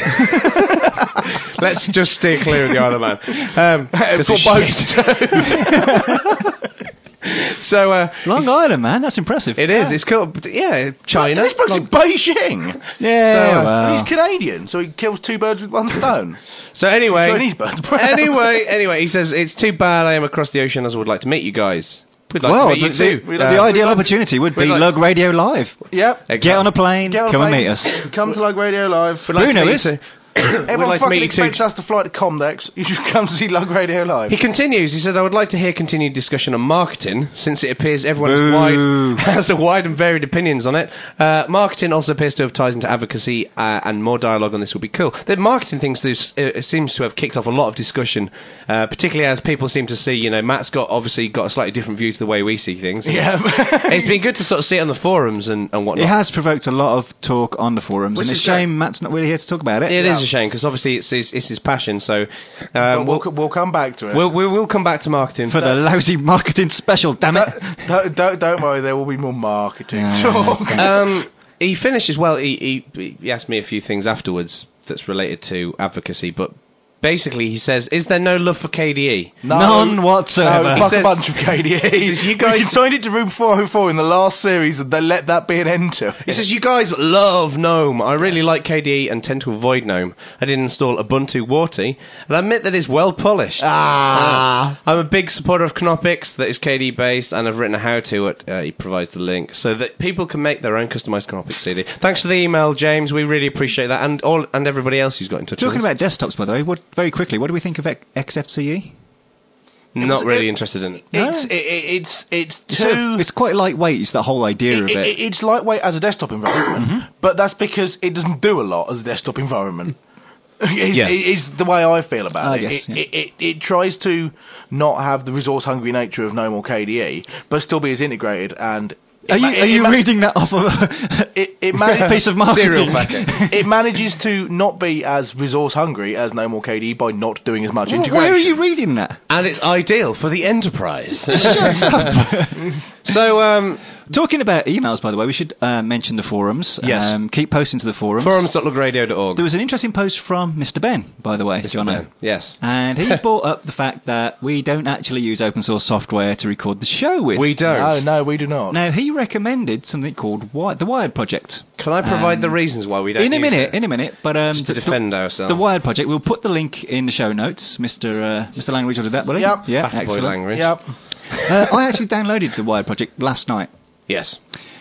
Let's just steer clear of the Isle of Man. Um, 'cause It's what it's boats shit. do. So, uh, Long Island, man, that's impressive. it is. It's cool. But yeah, China. This bloke's in Beijing. Yeah, So, uh, well. He's Canadian, so he kills two birds with one stone. So anyway, Chinese birds, perhaps. anyway, anyway, he says it's too bad I am across the ocean as I would like to meet you guys. We'd like well, to meet the, you the, too. We'd the like- ideal we'd like- opportunity would be we'd like- Lug Radio Live. Yep. Get on a plane, Get on a come and plane. meet us. Come to Lug Radio Live. We'd like to Bruno meet is. you too. Everyone like to fucking meet you too. expects us to fly to Comdex. You should come to see Lug Radio Live. He continues. He said, "I would like to hear continued discussion on marketing, since it appears everyone has Boo. wide, has a wide and varied opinions on it. Uh, marketing also appears to have ties into advocacy, uh, and more dialogue on this would be cool. The marketing thing seems, uh, seems to have kicked off a lot of discussion, uh, particularly as people seem to see. You know, Matt's got obviously got a slightly different view to the way we see things. Yeah. It's been good to sort of see it on the forums and, and whatnot. It has provoked a lot of talk on the forums, Which and it's a is great. shame Matt's not really here to talk about it. It is Yeah. a shame because obviously it's his, it's his passion. So But um, we'll, we'll, we'll come back to it. we'll, we'll we'll come back to marketing For the lousy marketing special, damn it. don't, don't, don't worry, there will be more marketing talk. Um, he finishes well. He, he he asked me a few things afterwards that's related to advocacy, but basically he says, "Is there no love for K D E?" No. None whatsoever. No, He fuck says- a bunch of K D Es. says, "You You guys- guys signed it to room four oh four in the last series, and they let that be an end to it. He says, "You guys love GNOME. I really like K D E and tend to avoid GNOME. I did install Ubuntu Warty, and I admit that it's well polished. Ah. I'm a big supporter of Knoppix that is K D E based, and I've written a how-to. At, uh, he provides the link so that people can make their own customized Knoppix C D. Thanks for the email, James. We really appreciate that, and all and everybody else who's got in touch. Talking with us. about desktops, by the way, what, very quickly, what do we think of X F C E? Not It's- really it- interested in it. It's it, it, it's it's It's, sort of- too. it's quite lightweight, it's the whole idea of it- it. it- it's lightweight as a desktop environment, Mm-hmm. but that's because it doesn't do a lot as a desktop environment. It's, Yeah. it- it's the way I feel about I it. guess, it, yeah. it, it. It tries to not have the resource-hungry nature of GNOME or K D E, but still be as integrated and. Are you, ma- are it- you it ma- reading that off of a It, it manages, piece of marketing? Serial packet. it manages to not be as resource hungry as GNOME or K D E by not doing as much Wh- integration. Where are you reading that? And it's ideal for the enterprise. Shut up. So, um, Talking about emails, by the way, we should uh, mention the forums. Yes. Um, keep posting to the forums. forums dot lug radio dot org. There was an interesting post from Mister Ben, by the way, Jono. Ben, yes. And he brought up the fact that we don't actually use open source software to record the show with. We don't. No, no, we do not. Now, he recommended something called Wi- the Wired Project. Can I provide the reasons why we don't In a use minute, it? in a minute. But um, Just to the- defend the, ourselves. The Wired Project, we'll put the link in the show notes. Mister Uh, Mister Langridge will do that, will he? Yep. Yeah, Fat boy excellent. language. Yep. Uh, I actually downloaded the Wired Project last night. Yes.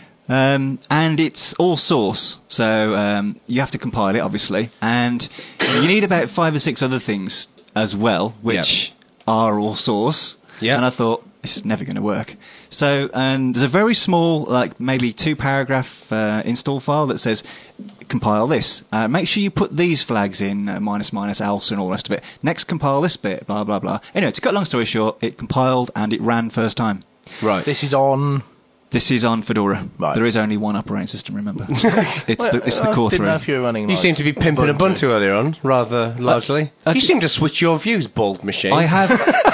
Um, and it's all source, so um, you have to compile it, obviously, and you need about five or six other things as well, which are all source. Yeah. And I thought this is never going to work. So um, there's a very small, like maybe two paragraph uh, install file that says compile this. Uh, make sure you put these flags in, uh, minus minus else and all the rest of it. Next, compile this bit, blah blah blah. Anyway, to cut a long story short, it compiled and it ran first time. Right. This is on. This is on Fedora. Right. There is only one operating system, remember. It's the, it's the I core didn't three. know if you were running. You like seem to be pimping Ubuntu, earlier on, rather largely. uh, you d- seem to switch your views, bald machine. I have,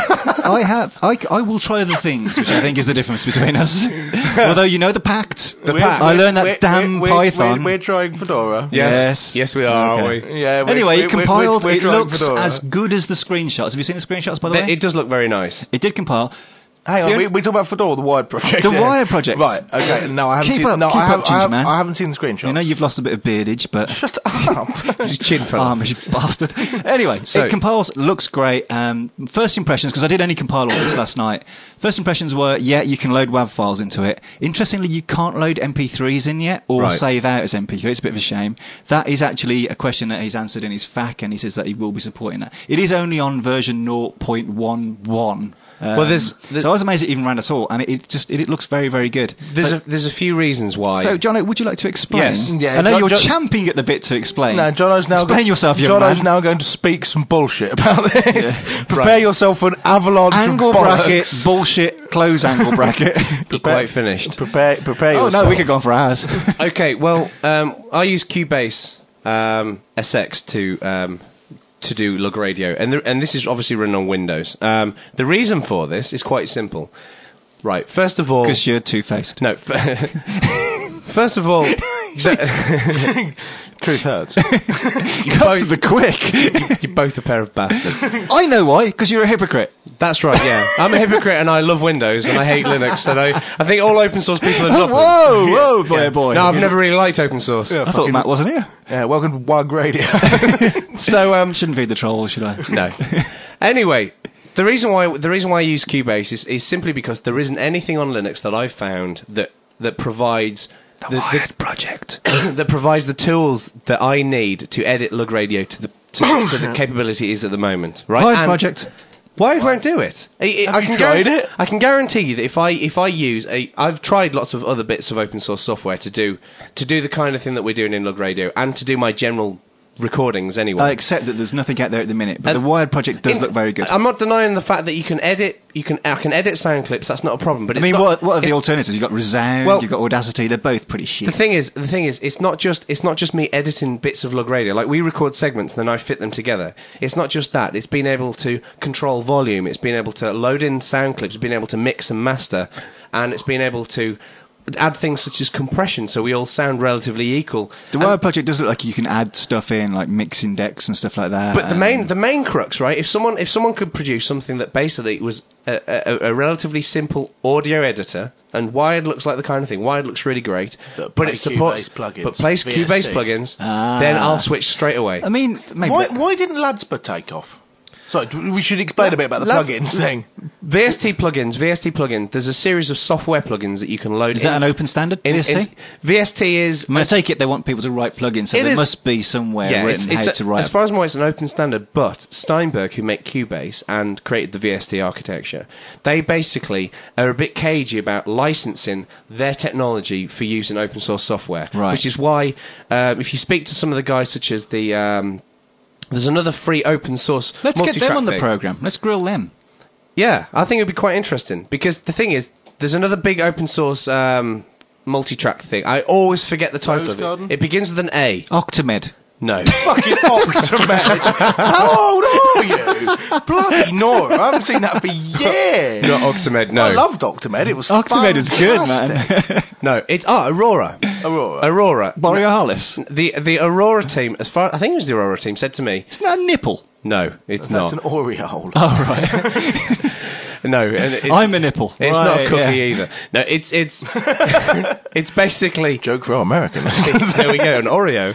I have, I, I will try other things, which I think is the difference between us. Although you know the pact, the We're- pact. I we're- learned that we're- damn we're, Python. We're, we're trying Fedora. Yes. Yes, we are, Okay. aren't we? Yeah. We're, Anyway, we're, it compiled. We're, we're it trying looks Fedora. as good as the screenshots. Have you seen the screenshots, by the Th- way? It does look very nice. It did compile. Hang on, The we, only- we talk about Fedora, the Wired Project. The yeah. Wired Project. Right. Okay. No, I haven't Keep seen. up, no, keep I, have, up, I, Ginger have, man. I haven't seen the screenshot. I know you've lost a bit of beardage, but Shut up. His chin fell oh, off. you bastard. Anyway, So- it compiles, looks great. Um, first impressions, because I did only compile all this last night. First impressions were, yeah, you can load W A V files into it. Interestingly, you can't load M P threes in yet, or Right. save out as M P three. It's a bit of a shame. That is actually a question that he's answered in his F A Q, and he says that he will be supporting that. It is only on version zero point one one. Um, Well, there's- there's- so I was amazed it even ran at all, and it, it just it, it looks very, very good. There's so, a there's a few reasons why. so, John, would you like to explain? Yes. Yeah, I know John- you're John- champing at the bit to explain. No, Jono's now. explain go- yourself, young Jono's man. now going to speak some bullshit about this. Prepare Right. yourself for an avalanche Angle of bollocks. bracket, bullshit, close angle bracket. Be quite finished. Prepare, prepare Oh yourself. no, we could go on for hours. Okay, well, um, I use Cubase um, S X to um, to do Lug Radio, and the, and this is obviously run on Windows. Um, the reason for this is quite simple. Right, first of all, Because you're two-faced. no. F- first of all, the, Truth hurts. Cut to the quick. You're both a pair of bastards. I know why, because you're a hypocrite. That's right, yeah. I'm a hypocrite and I love Windows and I hate Linux. And I, I think all open source people are Oh, not. whoa, whoa, boy, Yeah. boy. No, I've never really liked open source. I thought Matt wasn't here. Yeah, welcome to Wag Radio. So, um, Shouldn't feed the trolls, should I? no. Anyway, the reason why the reason why I use Cubase is, is simply because there isn't anything on Linux that I've found that that provides the, the Project. that provides the tools that I need to edit Lug Radio to the to, to the capability it is at the moment. Right? Wired And Project. Wired won't do it. I, I, Have I you can tried guarantee, it? I can guarantee you that if I if I use a, I've tried lots of other bits of open source software to do to do the kind of thing that we're doing in Lug Radio and to do my general recordings anyway. I accept that there's nothing out there at the minute, but And- the Wired Project does In- look very good. I'm not denying the fact that you can edit. You can I can edit sound clips. That's not a problem. But I it's mean, not, what, what are the it's- alternatives? You've got Resound, Well- you've got Audacity, they're both pretty shit. The thing is, the thing is, it's not just it's not just me editing bits of Lug Radio. Like we record segments, and then I fit them together. It's not just that. It's being able to control volume. It's being able to load in sound clips. It's being able to mix and master, and it's being able to add things such as compression, so we all sound relatively equal. the And- Wired Project does look like you can add stuff in, like mixing decks and stuff like that. But the um, main the main crux, right? If someone if someone could produce something that basically was a, a, a relatively simple audio editor, and Wired looks like the kind of thing. Wired looks really great, That but play it supports Cubase plugins, but plays V S Ts. Cubase plugins. Ah. Then I'll switch straight away. I mean, maybe why, that- why didn't Ladspa take off? Sorry, we should explain a bit about the Lads- plugins thing. V S T plugins, V S T plugin. There's a series of software plugins that you can load. is that in, an open standard, in- V S T? in- V S T is. I mean, I take it they want people to write plugins, so It there is- must be somewhere Yeah, it's, written it's how a- to write. as far as I'm aware, it's an open standard. But Steinberg, who make Cubase and created the V S T architecture, they basically are a bit cagey about licensing their technology for use in open source software. Right. Which is why, um, if you speak to some of the guys, such as the, um, there's another free open source. Let's get them multi-track on the thing. program. Let's grill them. Yeah, I think it'd be quite interesting because the thing is, there's another big open source um, multi-track thing. I always forget the title Rose of Garden? it. It begins with an A. Octamed. No. Fucking Octamed. How old are you? Bloody Nora. I haven't seen that for years. Not Octamed, no. I loved Octamed. It was Octamed is good, fantastic. man. No, it's ah Aurora. Aurora. Aurora. Borealis. The the Aurora team, as far I think it was the Aurora team, said to me, Isn't that a nipple? "No, it's That's not. an aureole. Oh, right. No, and it's, I'm a nipple. it's not a Right, cookie yeah. either. No, it's it's it's basically Joke for all Americans. there we go, an Oreo."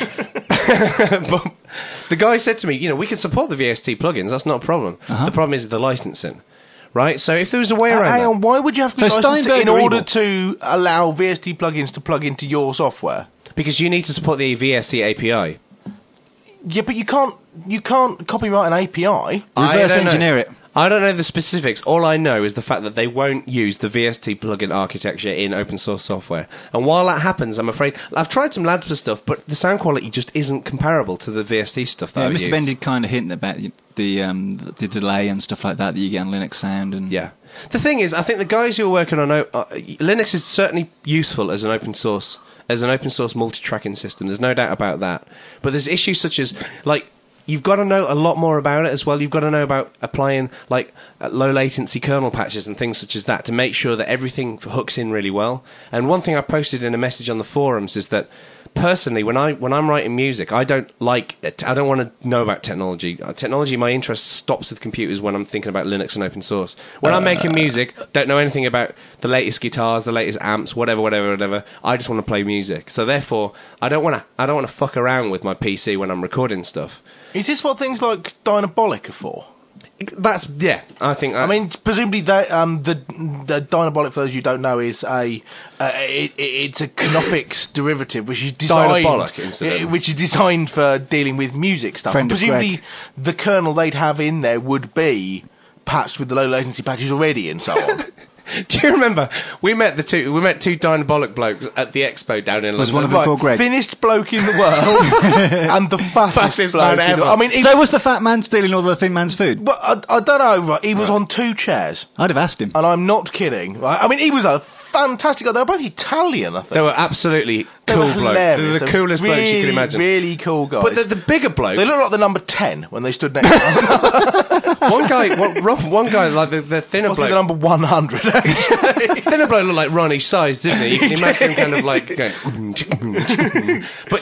But the guy said to me, "You know, we can support the V S T plugins. That's not a problem. The problem is the licensing." Right, so if there was a way around Hang that- on, why would you have to So be licensed Steinberg in are order evil. to allow V S T plugins to plug into your software? because you need to support the V S T A P I. Yeah, but you can't you can't copyright an A P I. I Reverse don't know. engineer it. I don't know the specifics. All I know is the fact that they won't use the V S T plugin architecture in open source software. And while that happens, I'm afraid I've tried some Ladspa stuff, but the sound quality just isn't comparable to the V S T stuff that Yeah, I Mister use. Ben did kind of hint about the the, um, the delay and stuff like that that you get on Linux Sound. And Yeah. The thing is, I think the guys who are working on o- uh, Linux is certainly useful as an open source as an open source multi-tracking system. There's no doubt about that. But there's issues such as like you've got to know a lot more about it as well. You've got to know about applying like uh, low latency kernel patches and things such as that to make sure that everything hooks in really well. And one thing I posted in a message on the forums is that personally, when I when I'm writing music, I don't like it. I don't want to know about technology. Uh, technology, my interest stops with computers when I'm thinking about Linux and open source. When I'm making music, don't know anything about the latest guitars, the latest amps, whatever, whatever, whatever. I just want to play music. So therefore, I don't want to. I don't want to fuck around with my P C when I'm recording stuff. Is this what things like Dynabolic are for? That's yeah. I think. I mean, presumably that um, the the Dynabolic, for those you don't know, is a uh, it, it's a Knoppix derivative, which is designed Dynabolic, incidentally. uh, which is designed for dealing with music stuff. Friend And of presumably, Greg. the kernel they'd have in there would be patched with the low latency patches already, and so on. do you remember we met the two? We met two Dynabolic blokes at the expo down in Was London. one of them Right, called Greg? thinnest bloke in the world and the fattest, Fattest bloke man in the- ever. I mean, he, So was the fat man stealing all the thin man's food? but I, I don't know. Right, he was on two chairs. I'd have asked him. And I'm not kidding. Right? I mean, he was a fantastic guy. They were both Italian, I think. They were absolutely They cool were blokes. They were hilarious. the They coolest really, blokes you can imagine. Really cool guys. But the, the bigger bloke, they looked like the number ten when they stood next to him. one guy, one, Rob- one guy, like the, the thinner Possibly bloke, the number one hundred, actually. thinner bloke looked like Ronnie Size, didn't he? You can imagine him kind of like going. But the big,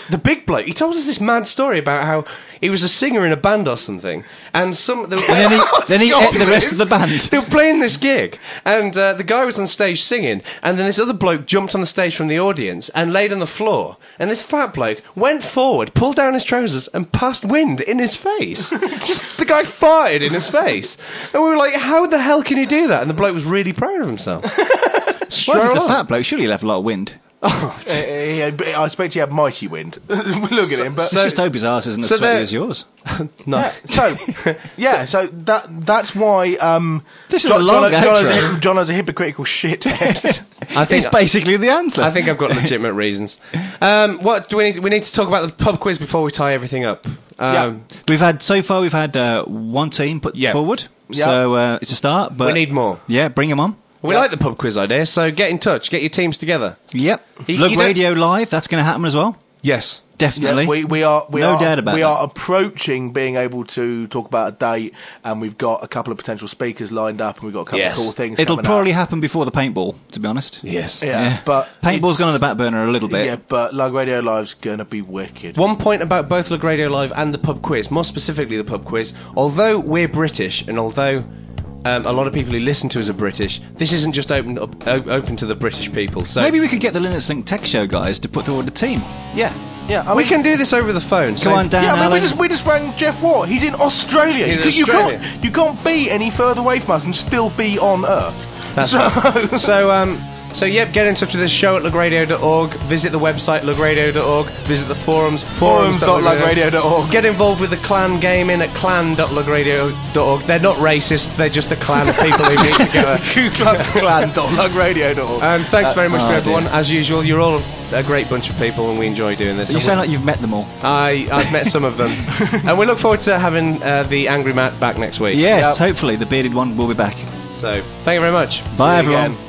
bloke. He told us this mad story about how he was a singer in a band or something, and some. They were, And then he, then he ate the rest of the band. They were playing this gig, and uh, the guy was on stage singing, and then this other bloke jumped on the stage from the audience and laid on the floor, and this fat bloke went forward, pulled down his trousers, and passed wind in his face. Just the guy farted in his face, and we were like, "How the hell can you do that?" And the bloke was really proud of himself. Well, if he's a fat bloke, surely he'll have a lot of wind. Uh, yeah, but I expect you have mighty wind. Look at him, but Let's just hope his arse isn't as so sweaty they're- as yours. No. yeah, so yeah, so that that's why um, This is John, a long John, John, has outro. a, John has a hypocritical shithead. I think It's basically the answer. I think I've got legitimate reasons. Um, what do we need? We need to talk about the pub quiz before we tie everything up. Um, We've had, so far, we've had uh, one team put Yeah. forward. Yeah. So uh, it's a start, but... We need more. Yeah, bring them on. We like the pub quiz idea, so get in touch, get your teams together. Yep. You- Lug you don't- Radio Live, that's going to happen as well. Yes. Definitely. Yeah, we, we are we No are doubt about we that. are approaching being able to talk about a date, and we've got a couple of potential speakers lined up, and we've got a couple Yes. of cool things. It'll coming probably up. happen before the paintball, to be honest. Yes. Yeah, Yeah. but Paintball's it's- gone on the back burner a little bit. Yeah, but Lug Radio Live's gonna be wicked. One point about both Lug Radio Live and the pub quiz, more specifically the pub quiz. Although we're British, and although um, a lot of people who listen to us are British, this isn't just open up, o- open to the British people. So Maybe we could get the Linux Link Tech Show guys to put forward a team. yeah, Yeah, I we mean- can do this over the phone. so Come on, Dan. Yeah, I mean, we Alan. just we just rang Jeff Watt. He's in Australia. He's in You- you Australia. can't you can't be any further away from us and still be on Earth. That's so So, um, so yep, get in touch with us, show at lug radio dot org, visit the website lug radio dot org, visit the forums, forums dot lug radio dot org. Get involved with the clan gaming at clan dot lug radio dot org. They're not racist, they're just a clan of people who meet together. Ku Klux Klan dot lug radio dot org. And thanks very much oh, to everyone. dear. As usual, you're all a great bunch of people and we enjoy doing this. You And sound we- like you've met them all. I, I've met some of them. And we look forward to having uh, the Angry Matt back next week. Yes, Yep. hopefully the bearded one will be back. So, thank you very much. Bye, See you everyone. again.